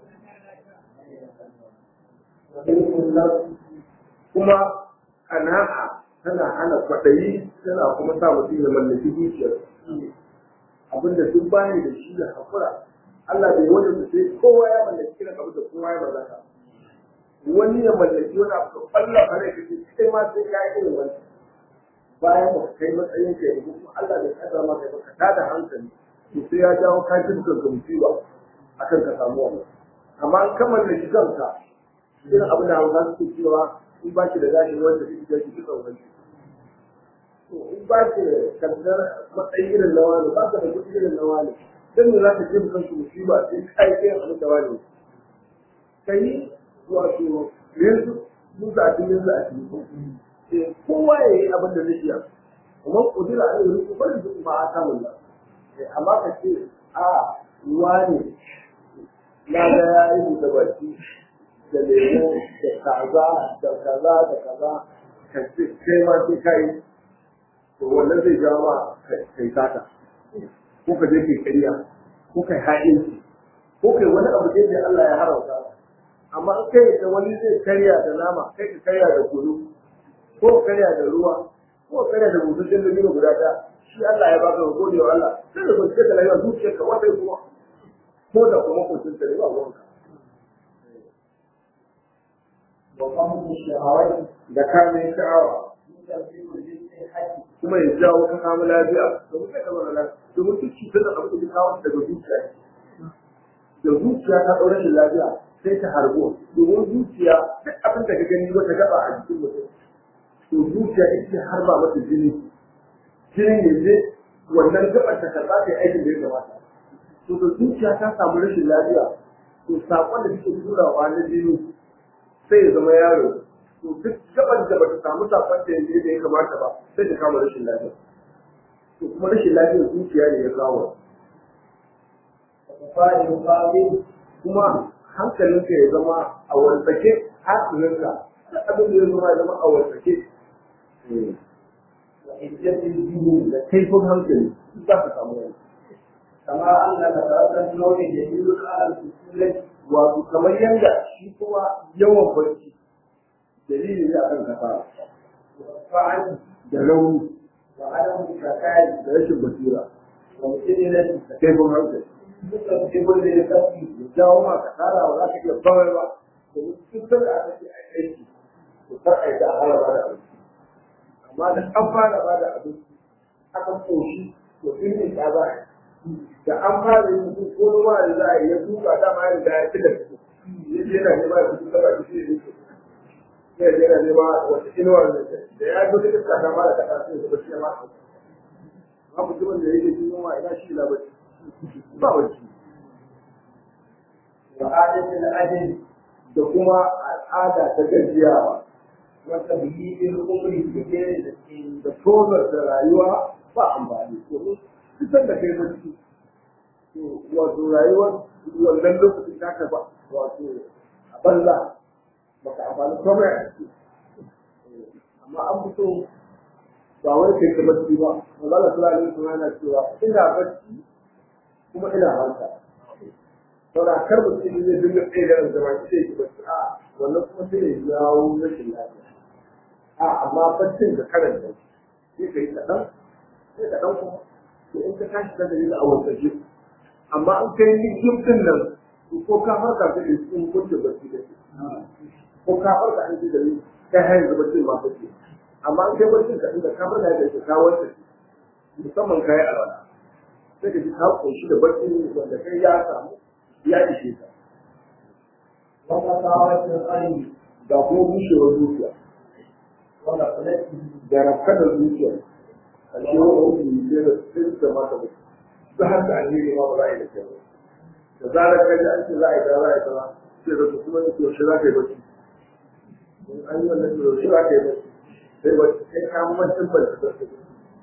kuma sana'a tana hana kwaɗayi tana kuma sa mutum ya mallaki zuciyar abinda duk bani da shi da hakura Allah bai wani da sai kowa ya mallaki kiran abu da kowa ya mallaka wani ya mallaki wani abu da Allah ba zai kace kai ma sai ka yi irin wani bayan ba kai matsayin ka yanzu kuma Allah bai kada ma kai ba ka tada hankali to sai ya jawo ka jinka ga musiba akan ka samu wannan amma an ka mallaki kanka irin abin da Hausa suke cewa in ba ki da gashin wanda kike da kike tsawon to in ba ki kaddar matsayin irin nawa ne ba ka da kuɗi irin nawa ne dan ne za ka ji kanku musiba sai kai kai abin da wani kai wato yanzu mun ga cikin yanzu a cikin sai kowa ya yi abin da zai iya kuma kudura a yi ko bari duk ma a samu la amma ka ce a wani na ga yayi da baki da lemo da kaza da kaza da kaza ka ce kai ma sai kai to wannan zai ja ma kai kata ko ka je kai ƙarya ko kai ha'inci ko kai wani abu da Allah ya haramta amma in kai da wani zai karya da nama kai ka karya da kunu ko ka karya da ruwa ko ka karya da mutum da biyu guda ta shi Allah ya baka gode wa Allah sai da kwanciyar da rayuwa zuciyarka wata kuma ko da kuma kwanciyar da rayuwa wanka وقام الشهوات da kame sha'awa تنفيذ الجنس الحج kuma ya jawo ka samu lafiya domin kai zama lafiya domin duk cutar da abu da kawo daga zuciya da zuciya ta ɗaure shi lafiya sai ta harbo domin zuciya duk abin da ka gani wata gaba a jikin mutum to zuciya ita harba mata jini jini ne zai wannan gabar ta karɓa ta yi aikin da ya gabata to da zuciya ta samu rashin lafiya to saƙon da take turawa na jini sai ya zama yaro to duk gaban da bata samu saƙon da yanzu da ya kamata ba sai ta kama rashin lafiya to kuma rashin lafiyar zuciya ne ya kawo وفاء المقابل kuma hankalinka ya zama a wartsake hasilinka duk abin da ya zama ya zama a wartsake وحجة الجنود da kaifin hankali za ka samu wani كما أن كثرة النوم يدل على الكسول wato kamar yadda shi kuma yawan barci dalili ne akan kasara والفعل da rauni وعدم الذكاء da rashin basira والسنة da kaifin hankali تسبب للكسل ya jawo ma kasara ba za ka iya bawai ba domin cutar da aka ce a aiki to kar a yi da ahala ba da abinci amma da an fara ba da abinci aka koshi to sun yi ta za a yi da an fara yin mutum ko ruwa da za a yi ya duka dama ya riga ya ci da su ya je yana nema ya fito gaba da shi ne ya je yana nema wata inuwar da da ya zo da iska ta mara kasa sai ya bace ma amma mutumin da yake cikin wa ina shi labaci ba wacce وعادة الأجل da kuma al'ada ta gajiyawa وتبييض الأمر بغير الدين da tozar da rayuwa ba amfani domin fitar da kai barci wato rayuwar wannan lokacin ta ka ba wato a banza baka amfani komai a ciki amma an fito ba wai kai ka barci ba magana sallallahu alaihi wasallam yana cewa ina barci kuma ina hanta saboda kar mutum ne dinga tsaye da zama sai ki barci a wannan kuma sai ya jawo rashin lafiya a amma barcin da karanta sai kai kaɗan sai kaɗan kuma to in ka tashi da dalilin a wasaje amma an kai ni gimtin nan ko ka farka da cikin kunce barci da ko ka farka an ji dalili kai har yanzu barcin ma kake amma an kai barcin ka inda ka farka da ka kawo shi musamman kai alwala sai ka ji ka koshi da barcin wanda kai ya samu ya ishe ka وقساوة القلب da kuma bushewar zuciya وغفلته da rafkadar zuciya a shi wani hukumi sai da sai da mata ba su har da alheri ma ba za a yi da kai ba da zarar ka ji an ce za a yi da za a yi da sai da su kuma yaushe za ka yi bacci in an yi wannan yaushe za ka yi bacci sai bacci sai ka mantin bacci da su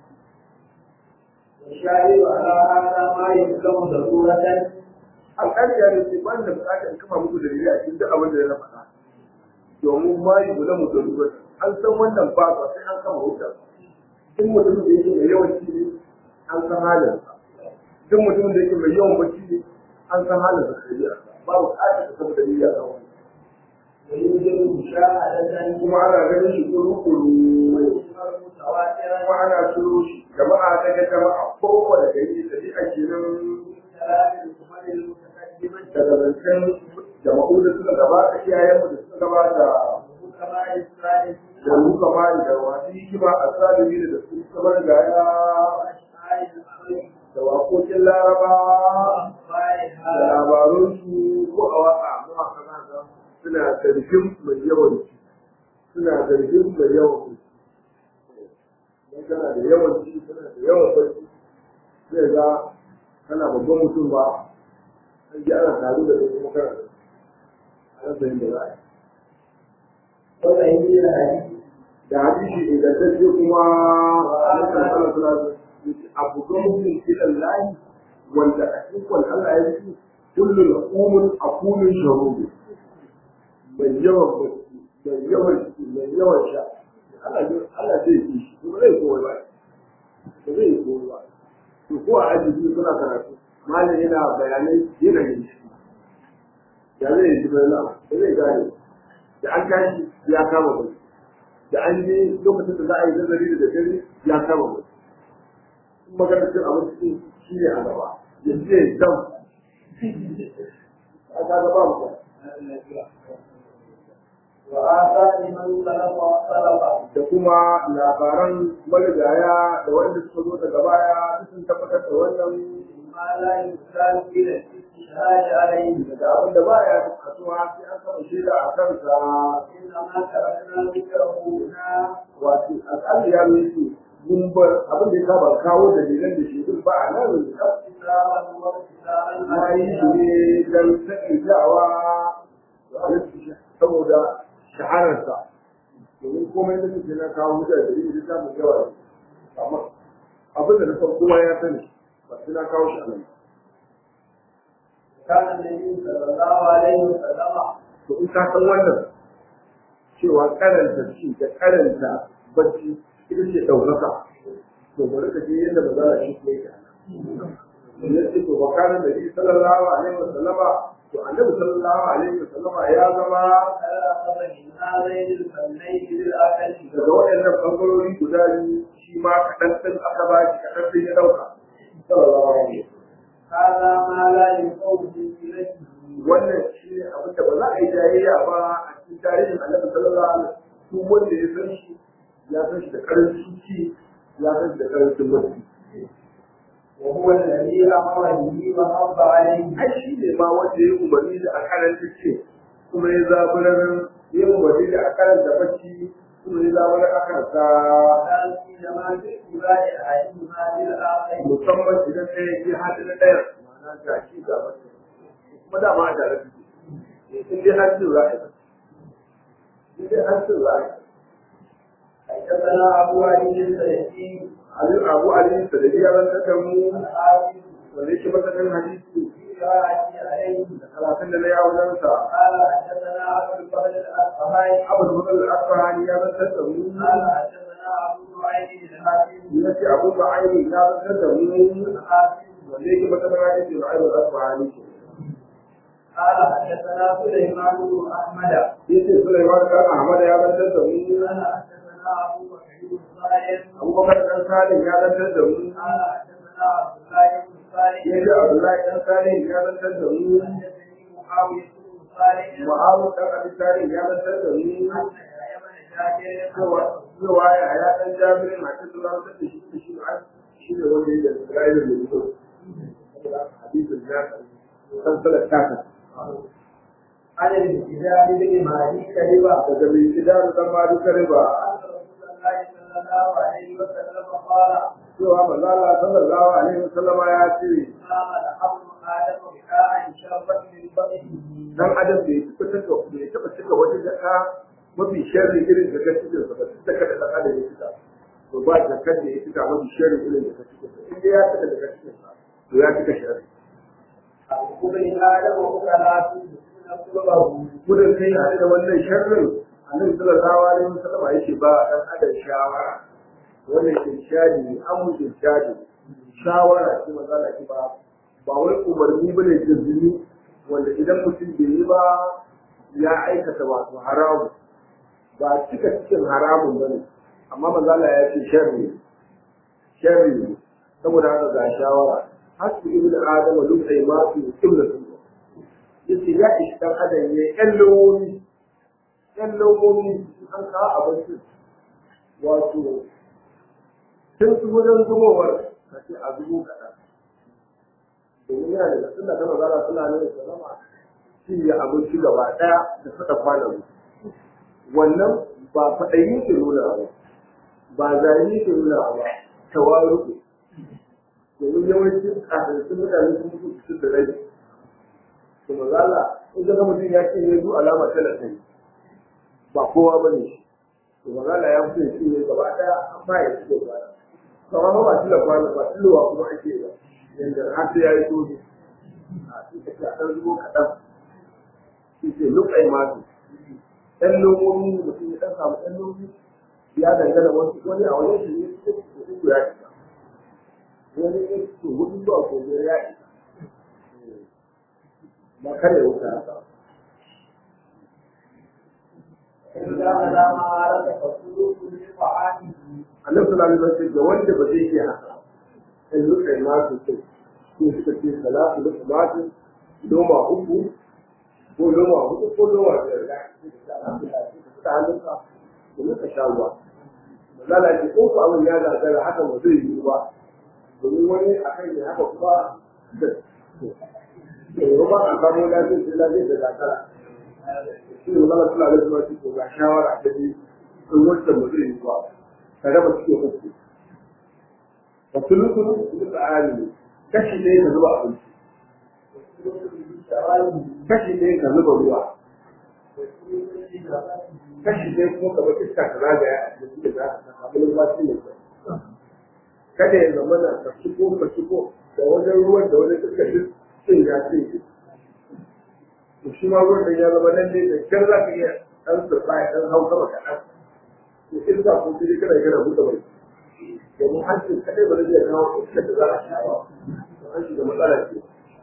والشاهد على هذا ما يلزم ضرورة alƙali ya rufe ba da buƙatar in kafa muku dalili a cikin duk abin da na faɗa domin ma yi guda mu da an san wannan ba ba sai an kama hujja duk mutum da yake mai yawan ci ne an san halin duk mutum da yake mai yawan bacci ne an san halin da kai ba buƙatar ka kafa dalili a kan wannan ويوجد مشاهدة kuma ana ganin shi kuru-kuru ويشمل متواترا kuma ana turo shi jama'a daga jama'a kowane gari da shi ake nan كلام الأمم المتقدمة daga zancen jama'u da suka gabata iyayenmu da suka gabata وكما إسرائيل da muka mali da wasu hikima a salimi da su kamar gaya وأشعار الأمر da waƙoƙin laraba da وأخبارها labarunsu ko a waƙa amma kana ga suna zargin mai yawan ci suna zargin mai yawan ci don kana da yawan ci suna da yawan barci zai ga kana babban mutum ba an ji ana taru da kuma kana da ana sayin da za a yi وتأييد الحديث da hadisi ingantacce kuma na kan suna abu ga mutum kilan layi wanda a cikin Allah ya ce kullum umun a kulun shahudu mai yawan bacci mai yawan ci mai yawan sha Allah Allah zai yi shi kuma zai kowa ba ba zai yi kowa ba to ko a aji suna karatu malam yana bayanai yana yin shi ya zai yi bayan ba zai gane da an tashi ya kama ba da an je lokacin da za a yi nazari da dare ya kama ba in magana cin abinci shi ne a gaba yanzu ya yi dam a kaga ba mu وآثار من سلف وسلف da kuma labaran marigaya da wanda suka zo daga baya sun tabbatar da wannan ما لا يزال إلى الاستشهاد عليه daga abin da baya kasuwa sai an kama shaida a kansa إنما تركنا ذكره هنا wato al'adu ya nufi mun bar abin da ya saba kawo dalilan da shi ba a nan اقتساما واقتساما na yi shi ne don taƙaitawa saboda shahararsa domin komai da suke na kawo mutane da dalilin da samun yawa amma abin da na san kowa ya sani ba sai na kawo shi a nan كان النبي صلى الله عليه وسلم to in ka san wannan cewa karanta shi da karanta bacci ita ce ɗaukaka to bari ka je yadda ba za a shi ne ka ya ce to bakarin da shi sallallahu alaihi wa sallama to annabi sallallahu alaihi wa sallama ya zama من هذين الفنين بالأكل daga waɗannan ɓangarori guda biyu shi ma kaɗan ɗin aka ba shi kaɗan ɗin ya ɗauka sallallahu alaihi wa هذا ما لا يفوز إليه wannan shi ne abin da ba za a yi jayayya ba a cikin tarihin annabi sallallahu alaihi wa sallam duk wanda ya san shi ya san shi da karancin ci ya san shi da karancin mutu وهو الذي أمر به وحب عليه ai shi ne ma wanda ya umarni da a karanta ce kuma ya zaburar ya umarni da a karanta bacci kuma ya zaburar a karanta وكان فيما في اتباع أحدهما بالآخر musamman idan ɗaya ya haɗu da ɗaya ma'ana ga shi ga bacci kuma dama a tare da in dai har cin ra'ayi in dai har cin ra'ayi حدثنا أبو علي السيسي Ali Abu Ali Sadadi ya zanta da mu الحافظ wanda yake masanin hadisi في قراءة عليه da karatun da na yi a wajensa قال حدثنا أبو الفضل الأصفهاني Abu Bakar al-Asfahani ya zanta da mu قال حدثنا أبو نعيم الحافظ yace Abu Sa'id ya zanta da mu الحافظ wanda yake masanin hadisi da Abu al-Asfahani قال حدثنا سليمان بن أحمد yace Sulaiman kan Ahmad ya zanta da mu قال حدثنا أبو بكر بن صالح Abu Bakar dan Salim ya zanta da mu قال حدثنا عبد الله بن صالح yace Abdullahi dan Salim ya zanta da mu حدثني معاوية بن صالح Mu'awiyah dan Abi Salim ya zanta da mu أن يحيى بن جابر cewa cewa ya ya dan Jabirin a cikin zuwa da shi da shi a shi ne wanda yake da Isra'ila da mutu hadisin da san salat taka عن الابتداء بن مهدي كذبا daga mai kidan dan ma duka riba أن رسول الله صلى الله عليه وسلم قال cewa manzo Allah sallallahu alaihi wasallam ya ce قام الحمد آدم بكاء شربت من بطنه dan adam bai taba cika bai taba cika wata jaka mafi sharri irin da kake cikin sa ba da kada da adam ya cika to ba da kada ya cika mafi sharri irin da kake cikin sa in dai ya cika da kake cikin sa to ya cika sharri وبن آدم وكلاته gudun kai haɗe da wannan sharrin annabi sallallahu alaihi wasallam yake ba dan adam shawara wannan irshadi ne amu irshadi shawara ce magana ce ba ba wai umarni bane jirzini wanda idan mutum bai yi ba ya aikata wato haramu ba cika cikin haramun bane amma manzala ya ce sharri sharri ne saboda haka ga shawara hasu ibnu adam lutai ma fi qiblatun yace ya ishi dan adam ya yan lawomi yan lawomi an kawo abinci wato tun su wajen zumowar ka ce a zubo kaɗan domin yana da suna gama zara suna ne da zama shi ya abinci gaba ɗaya da suka kwana wannan ba faɗayi ke nuna ba ba zari ke nuna ba tawaru domin yawancin ƙasashen mutane sun mutu su da rai to mazala in ga mutum ya ce ne zu alama talaka ne ba kowa bane shi to mazala ya fito shi ne gaba daya an ba ya ci gaba to amma ba shi da kwana ba tilwa kuma ake ba yanda har sai yayi to a cikin ka dan zubo kadan shi ce lukai ma to dan lomomi mutum ya dan samu dan lomomi ya dangana wani wani a wajen shi ne sai ya ci wani ya ce hudu zuwa ko biyar ya isa ba kare wuta haka إذا على ما عرف فسلوك لطعامه annabi sallallahu alaihi wasallam ga wanda ba zai iya haka sai lukai ma su ce ko suka ce salatu lukumatu loma uku ko loma hudu ko loma biyar da ta hannunka da muka sha ruwa mazala ce ko ku abin ya gagara haka ba zai yi ba domin wani a kan ne haka kuma da ruwa a kamo lafiyar sai lafiyar da gagara shi ne mazala sallallahu alaihi wasallam ce ga shawara ta biyu in wacce ba zai yi ba ka raba cikin uku wa sulukun da tsari kashi ɗaya ka zuba abinci kashi ɗaya ka zuba ruwa kashi ɗaya kuma ka bar iska ka zagaya a cikin da za ka samu numfashi mai kyau kada ya zama na ka shigo ka shigo da wajen ruwan da wajen iska duk cin ya ce to shi ma ruwan da ya zama nan ne da kyar za ka iya ɗan surfa ya ɗan hau sama kaɗan to iska ko sai kada ya gana buɗe bai domin hancin kaɗai ba zai kawo iska da za a sha ba an shiga matsala ce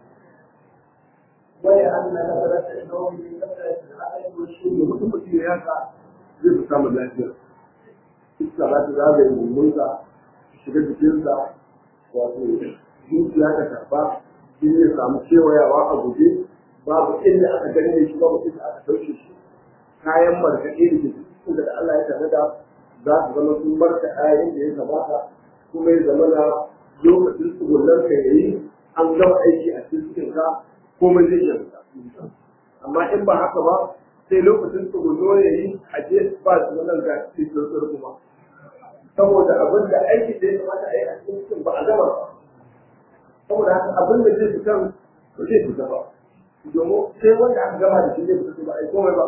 ولأن نظرة النوم من كثرة العدد والشيء mutum mutum ya yaka zai fi samun lafiya iska za ta zagaye mummunsa shiga jikinsa wato zuciya ta karba jini ya samu kewayawa a guje babu inda aka gani da shi babu inda aka taushe shi kayan markaɗe da ke cikin da Allah ya tare da za su zama sun marka kayan da ya kamata kuma ya zama na lokacin tsugunan ka yayi an gama aiki a cikin ka komai zai iya fita amma in ba haka ba sai lokacin tsuguno ya yi a je ba su wannan ga cikin tsoro kuma saboda abin da aiki da ya kamata a yi a cikin ba a gama ba saboda haka abin da zai fita ba zai fita ba domin sai wanda aka gama da shi zai fita ba a yi komai ba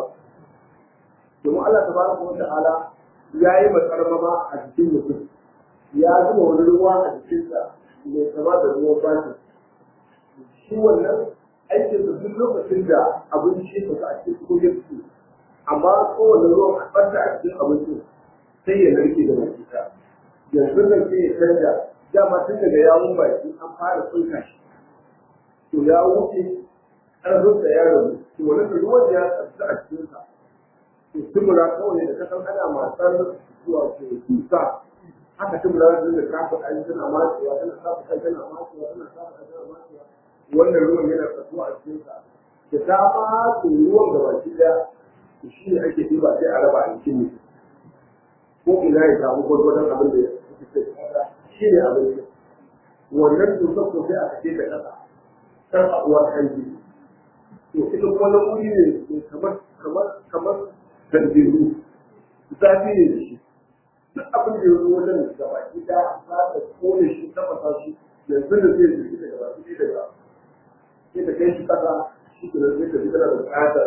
domin Allah tabaraka wa ta'ala ya yi matsarmama a cikin mutum ya zuba wani ruwa a jikinsa mai kama da ruwan bashi shi wannan aikin da duk lokacin da abinci ya fita a cikin ko ya fito amma kowane ruwan a ɓanta a cikin abincin sai ya narke da baki ta yanzu nan sai ya canja dama tun daga yawon baki an fara tsinka shi to ya wuce ƙarfinsa ya rabu to wani da ruwan ya tsafta a cikinsa to tumura kawai da kasan ana matsar zuwa ke tusa haka tumura da da kafa ɗan tana matsewa tana kafa ɗan tana matsewa tana kafa ɗan tana matsewa wannan ruwan yana tsatuwa a cikinsa da ta matse ruwan da baki ɗaya to shi ne ake ɗiba sai a raba a cikin mutum ko ina ya samu gwargwadon abin da ya fi shi ne abin da wannan tusar ko sai a sake da ƙasa kan abuwa kan ji to ita kuma na wuri ne kamar kamar kamar tanjiru zafi ne da shi duk abin da ya zo wajen da baki da za ta kone shi tafasa shi yanzu da zai zuci daga baki daga sai ta kai shi ƙasa shi ke nan sai ta fitar da buƙatar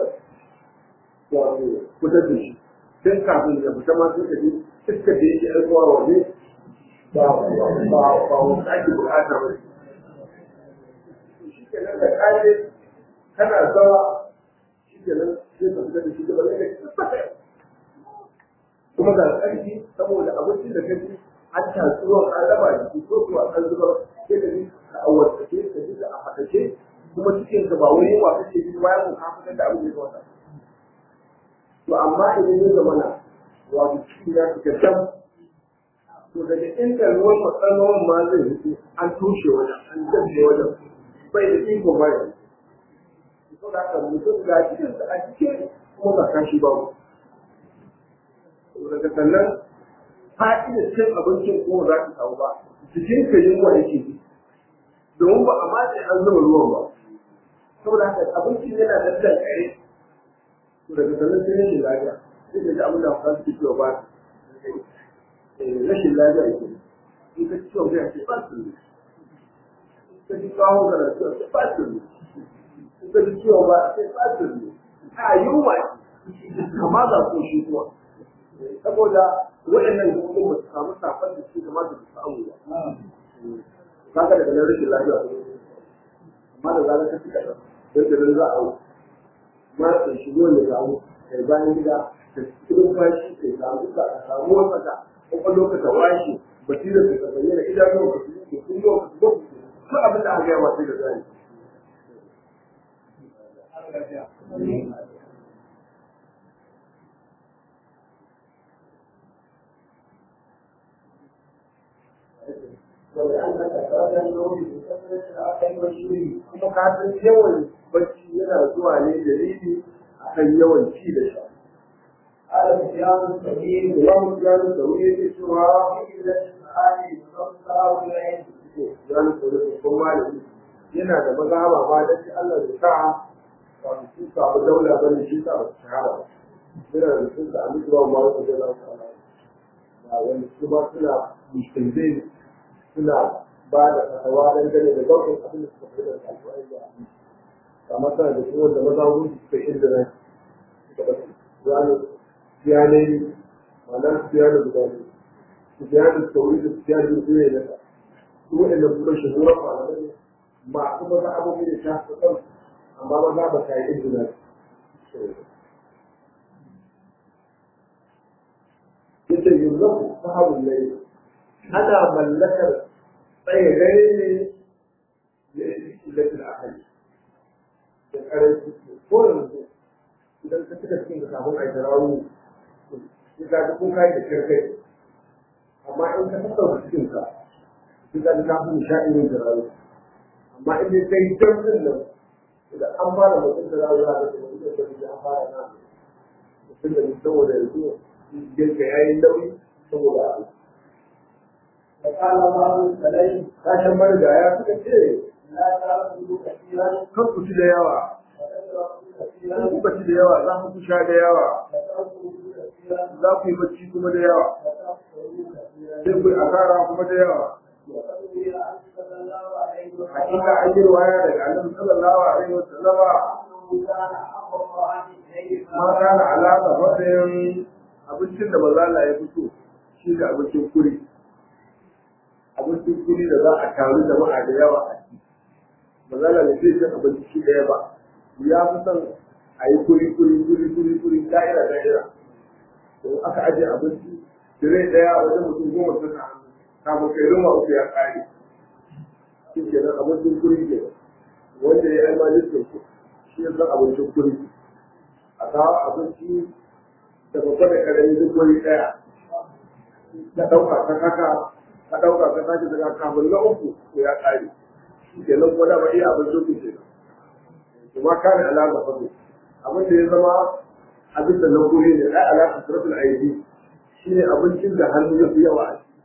wato fitar da shi tun kafin ya fita ma sai ka ji iska da yake ɗan zuwa waje ba ba ba wata ake buƙata ba shi ke nan da ƙare kana zama shi ke nan sai ka fita da shi gaba da ka kuma ga ƙarfi saboda abincin da ka ji an tatsi ruwan an raba jiki ko kuwa an zubar sai ka ji ka awartace ka ji ka a faɗace kuma cikin ka ba wani yawa kake ji bayan mu ka fitar da abin da ya wata to amma idan ya zama na wato cikin ya fi gashan to daga inda ruwan matsalolin ma zai fito an toshe wajen an jabbe wajen bai da iko bayan to da haka mutum ga cikin sa a cikin kuma ba kashi ba to daga sannan fa'idar cin abincin kuma za ka samu ba cikin ka yunwa yake ji domin ba a matse an zuba ruwan ba saboda haka abincin yana da dankare to daga sannan sai rashin lafiya sai da abin da ba su ciwo ba rashin lafiya yake in ka ciwo zai ce ba su ne ka ji kawo da rasuwa ce ba su ne in ka ji ciwo ba sai ba su ne a yunwa kama za ko shi kuwa saboda waɗannan hukumar ba su samu safar da shi kamata su samu ba kaga daga nan rashin lafiya amma da zarar ka fita don da nan za a wuce ma ka shigo ya samu kai bayan gida ka cikin fashi kai samu ka samu wata ka kuma lokacin washe basira ka bayyana idanuwa ka suke kun yau ku ko abin da aka yi wa sai da zai kuma ka san yawan bacci yana zuwa ne dalili akan yawan ci da sha. قال سفيان الثوري Imam Sufyan al-Thawri yake cewa Sufyan al-Thawri ko malami yana da mazhaba ma da shi Allah ya sa ba su samu daula bane shi sa ba su shahara ba. Yana da sun da Abu Bakar ma ko da Allah. Ba wani su ba suna mustahil suna ba da fatawa dangane da gaurin abin da suka fi da alƙawari da abin. Kamar sana da kuma da mazhabun su suka inda na suka ɗauki. Siyanai ma'ana siyanar guda ne siyanar sauri da siyanar zuwa da ta su waɗanda kuma shahurar malamai masu maza abubuwa da ta fi kan amma maza ba ta yi izina yace yanzu sahabun lai ana mallakar tsaye gare ne da illatin akali da karanci ko yanzu idan ka cika cikin da kafin a yi tarawih sai ka ga kun kai da kirkai amma in ka tattauna cikin ka sai ka ga kun sha'inin da rayu amma in dai kai jamsin nan da an fara mutum da rayu da mutum da da an fara na mutum da saboda yanzu yin ka yayin nauyi saboda abu da kala ma salai kashin marigaya suka ce la ta su kasiran kan ku ci da yawa in kuka ci da yawa za ku sha da yawa za ku yi bacci kuma da yawa sai ku yi asara kuma da yawa hakika an yi waya daga annabi sallallahu alaihi wa sallama ma kana alaka fadin abincin da maza Allah ya fito shi da abincin kuri abincin kuri da za a taru jama'a da yawa a ciki maza Allah bai cin abinci shi ɗaya ba ya fi son a yi kuri kuri kuri kuri kuri da'ira da'ira to aka ajiye abinci tire ɗaya wajen mutum goma suka hannu kafin kai ruma uku ya ƙare shi ke nan abincin kuri ke wanda ya yi almajin ku shi ya san abincin kuri a kawo abinci da babba da ƙarami duk wani ɗaya ka ɗauka ka kaka ka ɗauka ka sake daga kafin na uku ko ya ƙare shi ke nan kuma da ba iya abincin ku ke nan kuma kane alama fado abin da ya zama abin da na kuri ne ai alaka suratul aidi shine abincin da hannu ya fi yawa a ciki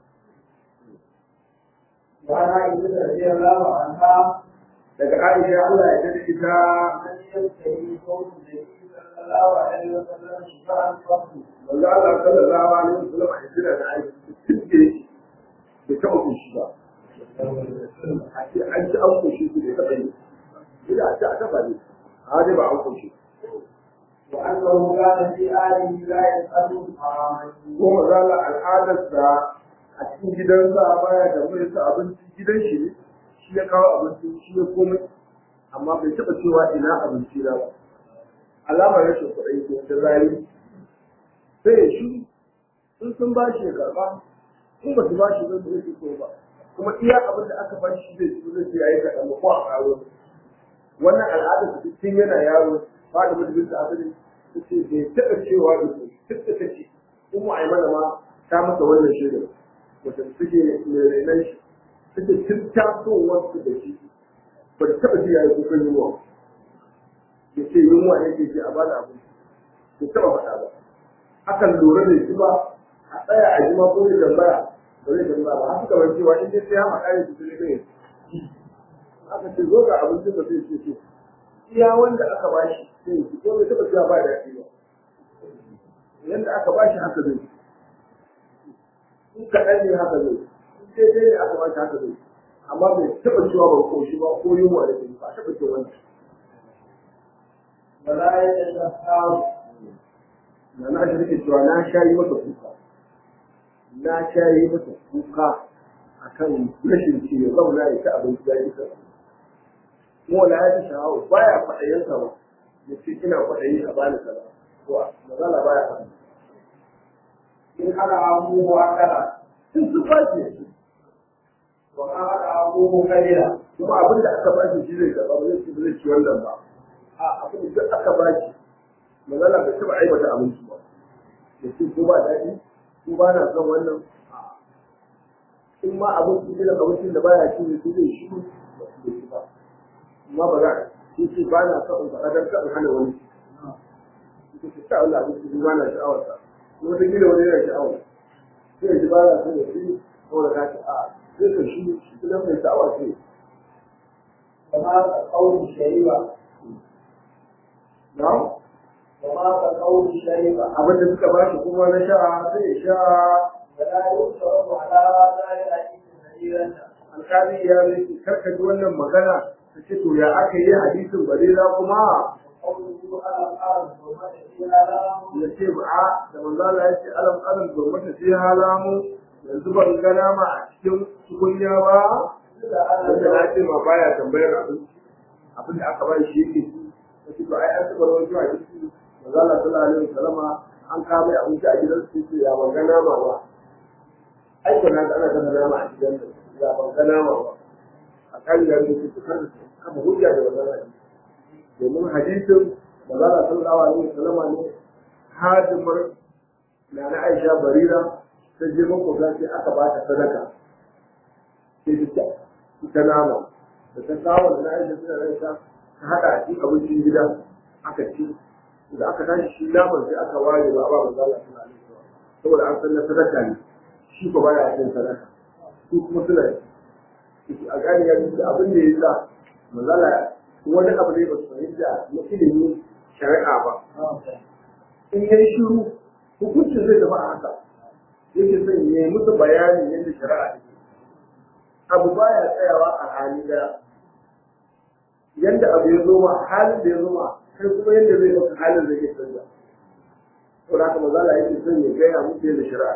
وعن عائشة رضي الله عنها daga Aisha Allah ya tada ita أن ينتهي قول النبي صلى الله عليه وسلم شفاء الفقر manzo Allah sallallahu alaihi wasallam a hijira da Aisha take da ta uku shi ba a ce an ci an kushi su da ta yi ila ta ta bane a dai ba an kushi وأنه كان في آله لا يسأل حراما ko manzo Allah al'adar da a cikin gidansa baya da mai sa abinci gidan shi ne shi ya kawo abinci shi ya komai amma bai taɓa cewa ina abinci na ba alamar rashin kuɗi ko ta zai sai ya shi in sun ba shi ya karɓa in ba su ba shi zai zai so ba kuma iya abin da aka ba shi zai ci zai ce yayi kaɗan ba ko a ƙaro wannan al'ada su tun yana yaro ba da mutum da asali ta ce bai taɓa cewa da su duk da take in mu aimana ma ta masa wannan shaidar wata suke mai rainan shi suke tun tasowar su da shi ba ta taɓa ji yayi kukan yunwa ya ce yunwa yake ce a bada abinci bai taɓa faɗa ba akan lura da shi ba a tsaya a jima ko ya tambaya ba zai tambaya ba haka kamar cewa in dai sai ya faɗa ya fito ne kai aka ce zo ga abincin da zai ce ce iya wanda aka ba shi sai ya fito bai taɓa cewa ba daɗi ba yanda aka ba shi haka zai in kaɗan ne haka zai in sai dai ne aka ba shi haka zai amma bai taɓa cewa ba koshi ba ko yunwa da ke ba a taɓa cewa wani ولا يتشهر na na shi nake cewa na sha yi masa kuka na sha yi masa kuka akan rashin ci ya zauna ya ci abinci ya yi kaza kuma wala ya ta shahawa baya kwaɗayin sa ba ya ce ina kwaɗayi a bani kaza to magana baya faɗi إن أنا أبوه وأكله in su ba shi وما أدعوه كبيرا. kuma abin da aka ba shi shi zai karɓa ba zai ci ba zai ci wannan ba a abin da aka ba shi magana bai taɓa aibata abinci ba da ce ko ba daɗi ko ba na son wannan in ma abinci irin abincin da baya ci ne sai zai shi ba su da ba amma ba za a ce ba na son in faɗa don ka in hana wani ita ce ta Allah abinci ba na sha'awarsa wata gida wani yana sha'awar sai ji ba na son ya fi saboda ka ce a sai ka shi idan mai sha'awa ce وما كقول الشريبة. na'am وما كقول الشريبة. abin da suka ba shi kuma na sha sai ya sha ولا يشرب على هذا الحديث كثيرا. alƙali ya rike karka ji wannan magana ta ce to ya aka yi hadisin barira kuma قوله على الأرض وما فيها لام. ya ce ba a da manzo Allah ya ce alam alam domin sai halamu yanzu ban gana ma a cikin tukunya ba wanda na ce ma baya tambayar abin abin da aka bai shi yake ta ce to ai an taɓa rawaito a ciki manzo Allah sallallahu alaihi wasallama an kawo mai abinci a gidan su ce ya ban gana ma ba ai ko na ga ana gana nama a gidan ya ban gana ma ba a kan da yake su kan kafa hujja da wannan hadisi domin hadisin manzo Allah sallallahu alaihi wasallama ne hadimar na na Aisha Barira ta je mako sai aka ba ta sadaka sai ta ita nama da ta kawo da na Aisha suna Aisha ta hada a cikin abincin gida aka ci da aka tashi shi naman sai aka ware ba ba manzo Allah sallallahu alaihi wasallam saboda an san na sadaka ne shi ko baya cin sadaka su kuma suna a gani ya ce abin da ya sa manzo Allah wani abu ne ba su fahimta na ilimin shari'a ba in yayi shiru hukuncin zai zama a haka yake son ya yi musu bayanin yadda shari'a take abu baya tsayawa a hali daya yadda abu ya zo ma halin da ya zo ma kai kuma yadda zai maka halin zai iya canza to da haka mazala yake son ya gaya musu yadda shari'a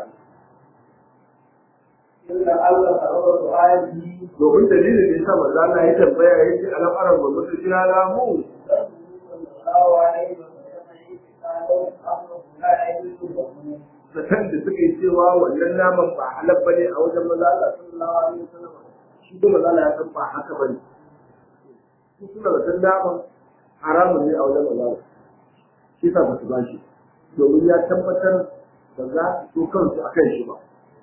إلا الله تعالى سؤاله domin dalilin da ya sa mazala ya tambaya ya ce al'amuran gwamnati shi halamu zaton da suka yi cewa wannan naman ba halal ba ne a wajen maza Allah sallallahu alaihi wasallam shi kuma maza ya san ba haka ba ne su suna zaton naman haramun ne a wajen maza Allah shi sa ba su ba shi domin ya tabbatar ba za su so kansu a kan shi ba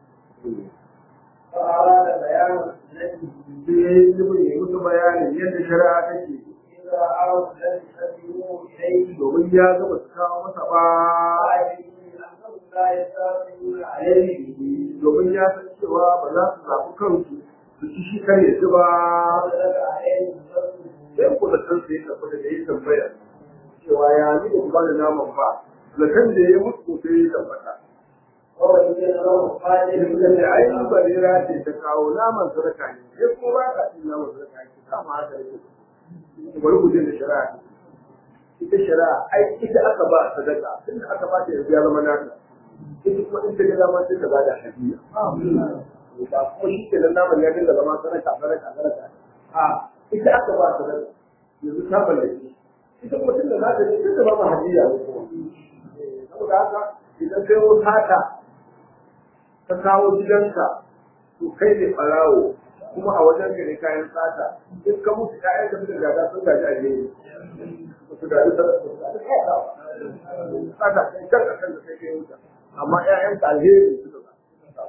فأراد بيان الذي sai ya yi zubin ya musu bayanin yadda shari'a take إذا أراد الذي تدعوه إليه domin ya gaba su kawo masa ba أنهم لا يستطيعون عليه domin ya san cewa ba za su zaɓi kansu su ci shi kar ya ci ba وذلك عليه sai ku da kansa ya tafi da ya tambaya cewa ya ni da ku ba da naman ba zakan da ya mutu sai ya tabbata وهو يجعله قادر da ai barira ce ta kawo naman sadaka ne sai kuma ba ka cin naman sadaka ne kama haka ne bari ku da shari'a ita shari'a ai ita aka ba sadaka tunda aka ba ta yanzu ya zama naka ita kuma in ta ga dama sai ta ba da hadiya ba kuma shi ke nan naman ya dinga zama sadaka sadaka sadaka a ita aka ba sadaka yanzu ta mallaki ita kuma tunda za ta ne sai ta ba mu hadiya ne kuma saboda haka idan kai wani haka ka kawo gidanka to kai ne ɓarawo kuma a wajen ka ne kayan tsata in ka mutu ƴaƴan da suka gada sun gaji a jere ba su gaji sadaka ba su gaji tsata kai kan a kan da kai kai wuta amma ƴaƴan ka alheri suka ga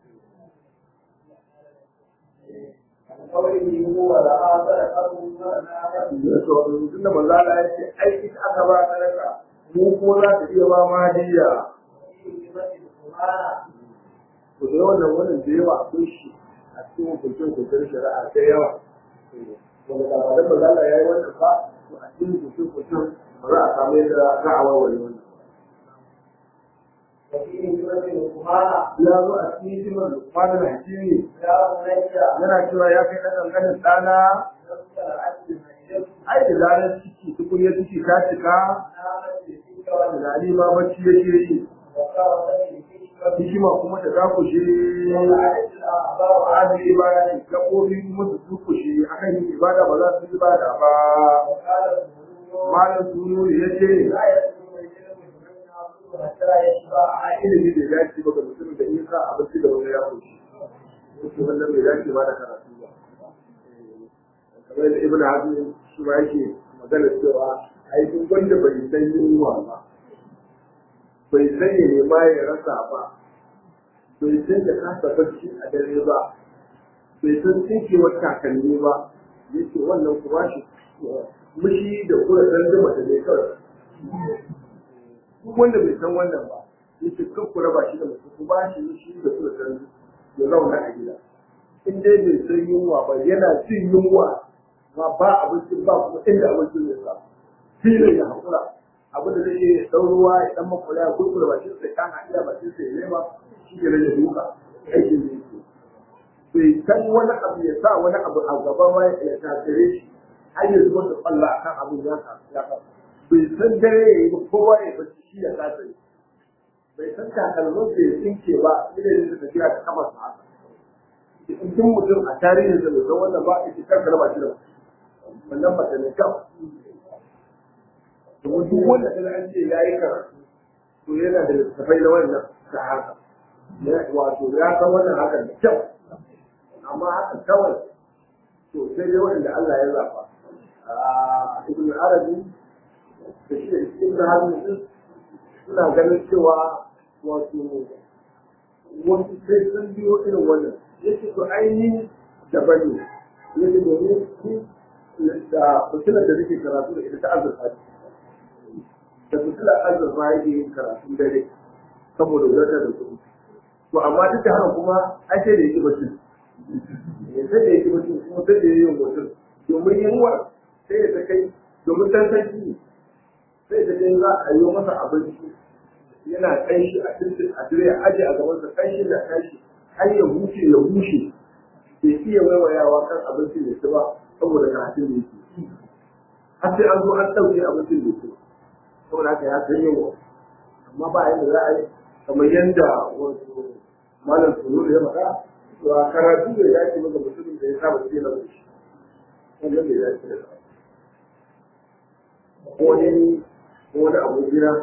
قوله هو لها صدقة وأنا to tunda manzo Allah ya ce ai ita aka ba sadaka mu kuma za ta iya ba ma diya to da wannan wannan da yawa akwai shi a cikin hukuncin hukuncin shari'a da yawa wanda da ba da manzo Allah ya yi wannan ba to a cikin hukuncin hukuncin ba za a samu yadda za a warware wannan وفيه جملة الكهانة ya zo a cikin hikimar lukmanin hakimi يا بني yana cewa ya kai ɗan ƙanƙanin ɗana نفس العبد المجيد ai da zarar ciki tukunya ciki ta cika نامت بفيك tunani ma bacci yake yi وقرأت بفيك hikima kuma ta dakushe وعدت الأعضاء wa'adi ibada ne gaɓoɓi kuma su dukushe akan yin ibada ba za su yi ibada ba وقال ابن malam sunu ya ce لا يسلم العلم من يعبد حتى يشبع a ilimi da ya ci baka mutum da in sa abinci da wani ya kushi yake wannan bai dace ba da karatu ba kamar da ibnu hazm shi ma yake magana cewa ai duk wanda bai san yunwa ba bai san ya nema ya rasa ba bai san da kasa barci a dare ba bai san tsinkewar takalmi ba yake wannan kuma shi mushi da kura dan da mata ne kawai duk wanda bai san wannan ba yake kan kura ba shi da mutum ku ba shi mushi da kura dan ya zauna a gida in dai bai san yunwa ba yana cin yunwa ma ba abincin ba kuma inda abincin ya sa filin ya haƙura abin da zai yi ɗan ruwa ya ɗan makwala ya kurkura bakin sai kan haɗiya bakin sai ya nema shi ke rage duka aikin da yake bai san wani abu ya sa wani abu a gaban ma ya tasire shi har ya zuba da ƙwallo a kan abin ya kasa bai san dare ya yi ba kowa ya bacci shi ya kasa yi bai san takalmin da ya tsinke ba idan ya tafiya da kamar sa haka in tun mutum a tarihin da bai san wannan ba ita karka raba shi da wannan mace ne kyau domin duk wanda kaga an ce ya yi karatu to yana da littattafai na wannan ta haka wato ya san wannan hakan da kyau amma haka kawai to sai dai wanda Allah ya zafa a ibn arabi da shi ibn hazm suna ganin cewa wato wasu sai sun biyo irin wannan yake to ainihin daban ne yake domin da fitilar da nake karatu da ita ta azurfa da fitilar azurfa yake yin karatun dare saboda wadatar da kuɗi to amma duk da haka kuma ai sai da yake mutum sai da yake mutum kuma sai da yake mutum domin yunwa sai da ta kai domin tantance sai da kai za a yi masa abinci yana kanshi a cikin a dire a aje a gaban sa kanshi da kanshi har ya huce ya bushe bai iya waiwayawa kan abincin da ba saboda karatun da yake har sai an zo an ɗauke abincin da yake saboda haka ya san yawa amma ba yadda za a yi kamar yadda wato malam tsoro da ya faɗa to a karatu da ya dace maka mutumin da ya saba ce na wuce wannan bai dace da wani wani abu gida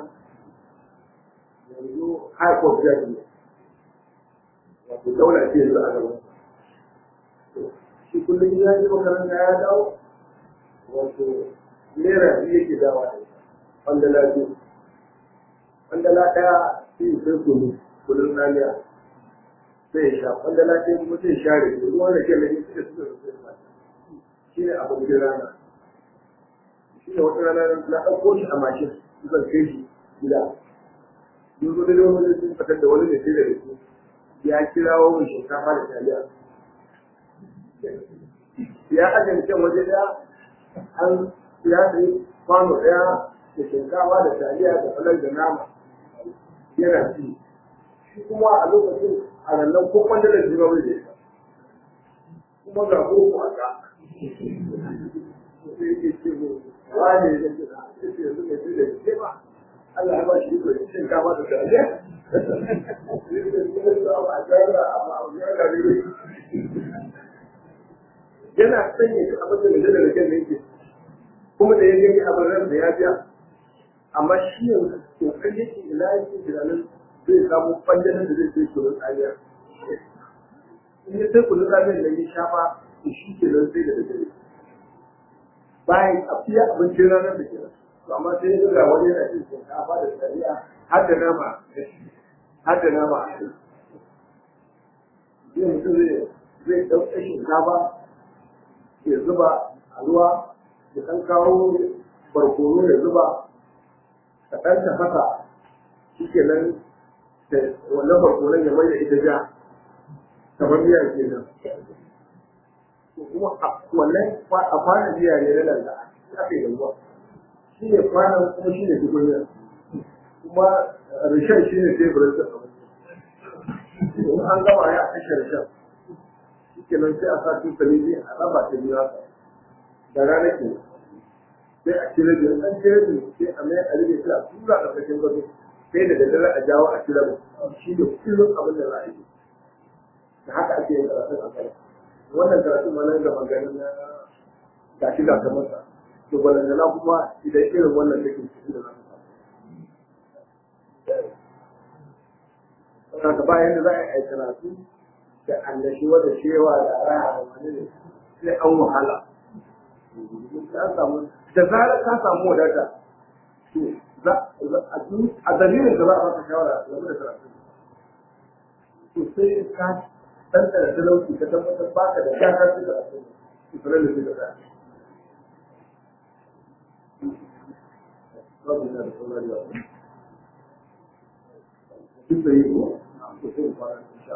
yanzu high court judge wato daula ce yanzu a gaban shi kullum ya yi makaranta ya dawo wato naira biyu yake dawa da kwandala biyu kwandala ɗaya shi sai kunu kudin raniya sai ya sha kwandala ɗaya kuma sai share da ruwan da ke lalai suka suka suka shi ne abin da rana shi ne wata rana na ɗauko shi a mashin zan kai shi gida yin zo da wani sun fitar da wani da sai da su ya kirawo mai shinkafa da taliya ya ajiye can waje daya an ya sayi kwano daya da shinkafa da taliya da falar da nama yana ci shi kuma a lokacin a nan ko kwanda da jima bai da ita kuma ga ko a ka sai ke ce mu wane da ke da ce yanzu mai fi da ke ba Allah ya ba shi iko da shinkafa da taliya yana sanya shi abin da da rake ne yake kuma da ya gani abin ran da ya biya amma shi yanzu kokari yake ila yake tunanin zai samu fanjanin da zai sai kullun tsariya in ya sai kullun tsariya da ya shafa to shi ke nan sai da dare bayan a fiye abincin ranar da ke to amma sai ya ga wani yana cin shinkafa da tsariya har da nama har da nama a kai zai mutum zai ɗauka shinkafa ya zuba a ruwa ya ɗan kawo barkono ya zuba ka ɗan tafasa shi ke nan da wannan barkonon ya mai da ita ja kamar miya ke nan kuma wannan a kwanan miya ne na nan da aka yi da ruwa shi ne kwanan kuma shi ne tukunya kuma rishen shi ne teburin sa in an gama ya kashe rishen shi ke nan sai a sa tukali ne a raba ta biyu haka da rana ke sai a cire biyu an cire biyu sai a mai a rike shi a tura a cikin gado sai da daddare a jawo a cire shi da kullum abin da za a yi da haka ake yin karatun a kai wannan karatun ma nan gaba ganin na gashi da kamar sa to balangana kuma idan irin wannan take cikin da za ta samu ka bayan da za a yi karatu da annashuwa da shewa da raha da wani ne sai an wahala da zarar ka samu wadata to a dalilin da za a baka shawara game da karatu to sai ka tantara talauci ka tabbatar baka da shaka su karatu su fara da su da karatu babu yana da saurari wa duk da yi ko ko sai fara insha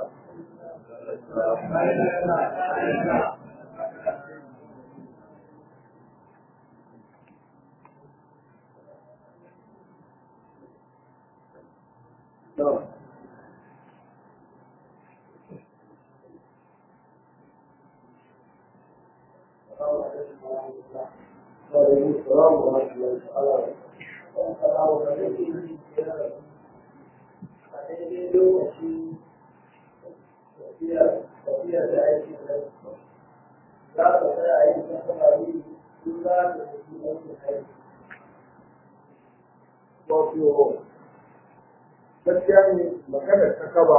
Allah No. Gaskiya ne maganar ta kaba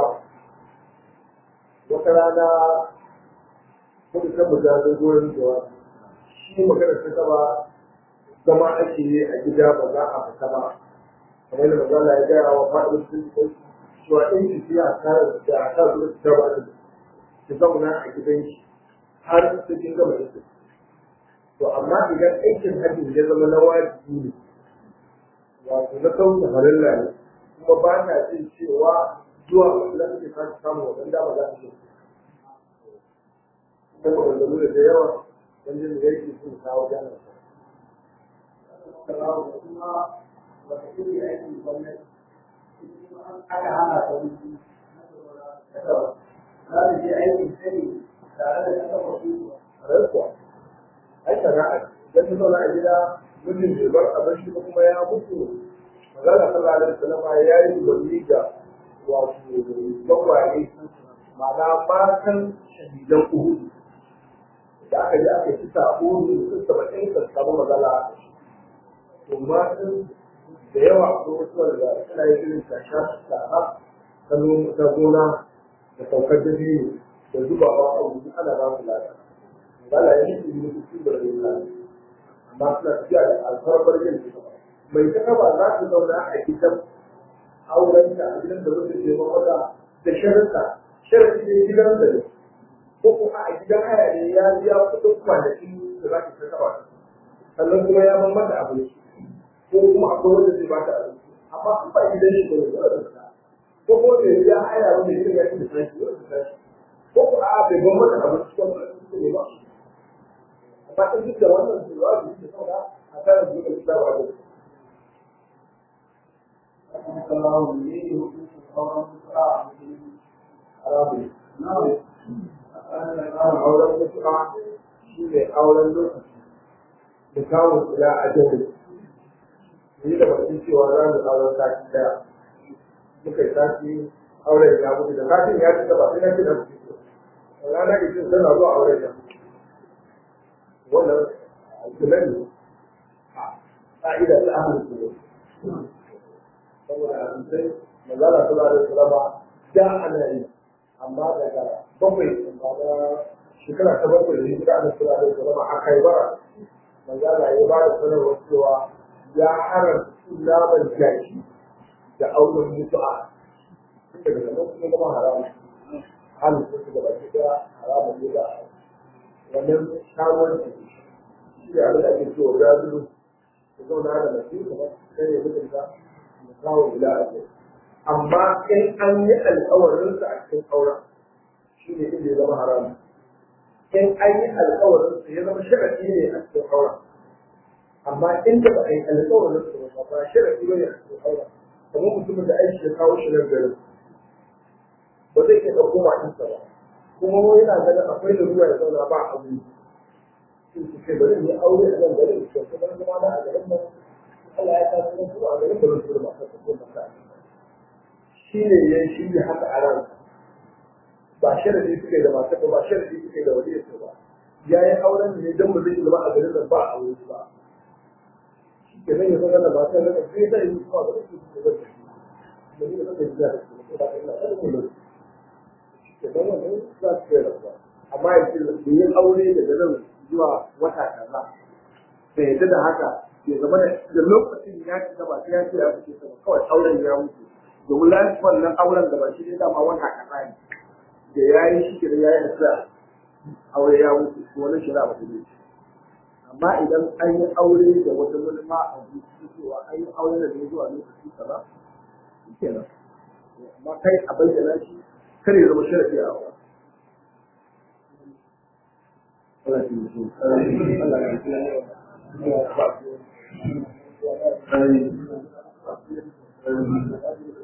wata rana kudu ta buga goyon jawa shi maganar ta kaba zama ake yi a gida ba za a fita ba kamar da magana ya gaya wa faɗin sun kai cewa in ki fiya tare da a sa su ta ba da ki zauna a gidan shi har su kin gama da su to amma idan aikin hajji ya zama na wajibi ne wato na sauke halalla ne kuma ba ta jin cewa zuwa wasu da suke kasu samu wajen dama za su ce. Kuma wanzanu da yawa wajen da yake sun kawo janar. Kuma wata kiri aikin gwamnati aka hana ta wuce. Za su je aikin sani tare da kasa wasu rarkuwa. Ai sana'a idan ta zauna a gida mutum bai bar abin shi kuma ya mutu magana sallallahu alaihi wasallam ya yi wani ga wato bagwaye ma'ana matan shahidan uhudu da aka ji aka ci ta uhudu sun saba ɗin ka samu magana to matan da yawa ko wasu wanda suna yi irin tasha ta ta gona da saukar da biyu da zubawa a wuri ana ba su lada magana ya yi su yi su da rai amma suna tafiya da alfarfar yin su mai ta kaba za su zauna a gidan aurenta a gidan da wanda ke mawada da sharinta sharinta ne gidan da ne ko kuma a gidan haya ne ya biya kudin kwanaki da za ta kaba sannan kuma ya ban mata abinci ko kuma akwai wanda zai ba ta abinci amma an ba gidan shi da wanda da ta ko kuma bai biya haya wanda ya ya ci da tashi wanda da tashi ko kuma a bai ban mata abinci ko kuma abinci ne ba amma in duk da wannan su za su yi da sauna a tsarin zuwa da ba da kalau ini orang Islam Arabi. Nah, orang Islam ini orang itu berkawan ila ajal. Ini dapat sisi orang orang saja. Bukan sasi orang yang kamu tidak sasi yang kita dapat ini tidak begitu. Orang ada itu saya lalu orang yang walau sebenarnya tak ada ahli itu. Saboda abinci magana suna da sulama da ana yi amma daga bakwai ba da shekara ta bakwai da hijira da suna da sulama a kai bara magana ya ba da sanarwar cewa ya haramta naman jaki da auren mutu'a daga zaman kuma zama haramun halin su da baki da haramun ne da wannan shawarci shi da abin da ake cewa gazilu da zauna da nasi kamar sai ya mutunta kawo ila ake amma in an yi alƙawarinsa a cikin auren shi ne inda ya zama haramu in an yi alƙawarinsa ya zama sharaɗi ne a cikin auren amma inda ba a yi alƙawarinsa ba ba sharaɗi ba ne a cikin auren kamar mutumin da aiki ya kawo shi nan garin ba zai iya ɗauko matinsa ba kuma wani yana ganin akwai da ruwa ya zauna ba abu sun su ce bari ne aure a nan garin to kuma zama na a garin nan Allah ya ta kuma su a garin da rufe da masu kuma masa shi ne ya shi ne haka a ran ba sharadi suke da masu ba sharadi suke da wani yasa ba ya yi auren ne don ba zai zama a garin nan ba a wuri ba shi ke nan ya zama da masu nan sai ta yi kuma da su ke zai da ni da zai da su da ina da mu idan wannan za su kai rasuwa amma ya ce da yin aure daga nan zuwa wata kaza da yadda da haka ya zama da lokacin ya ci gaba sai ya ce ya fice sama kawai auren ya mutu domin lafiyar nan auren da ba shi ne dama wata kaza ne da ya yi shi da ya yi hasa aure ya mutu ko wani shira ba ta ne amma idan an yi aure da wata manufa a zuci cewa an yi aure da ne zuwa lokaci kaza shi kenan amma kai a bayyana shi kare ya zama sharafi a aure Allah ya yi Allah ya yi Thank you.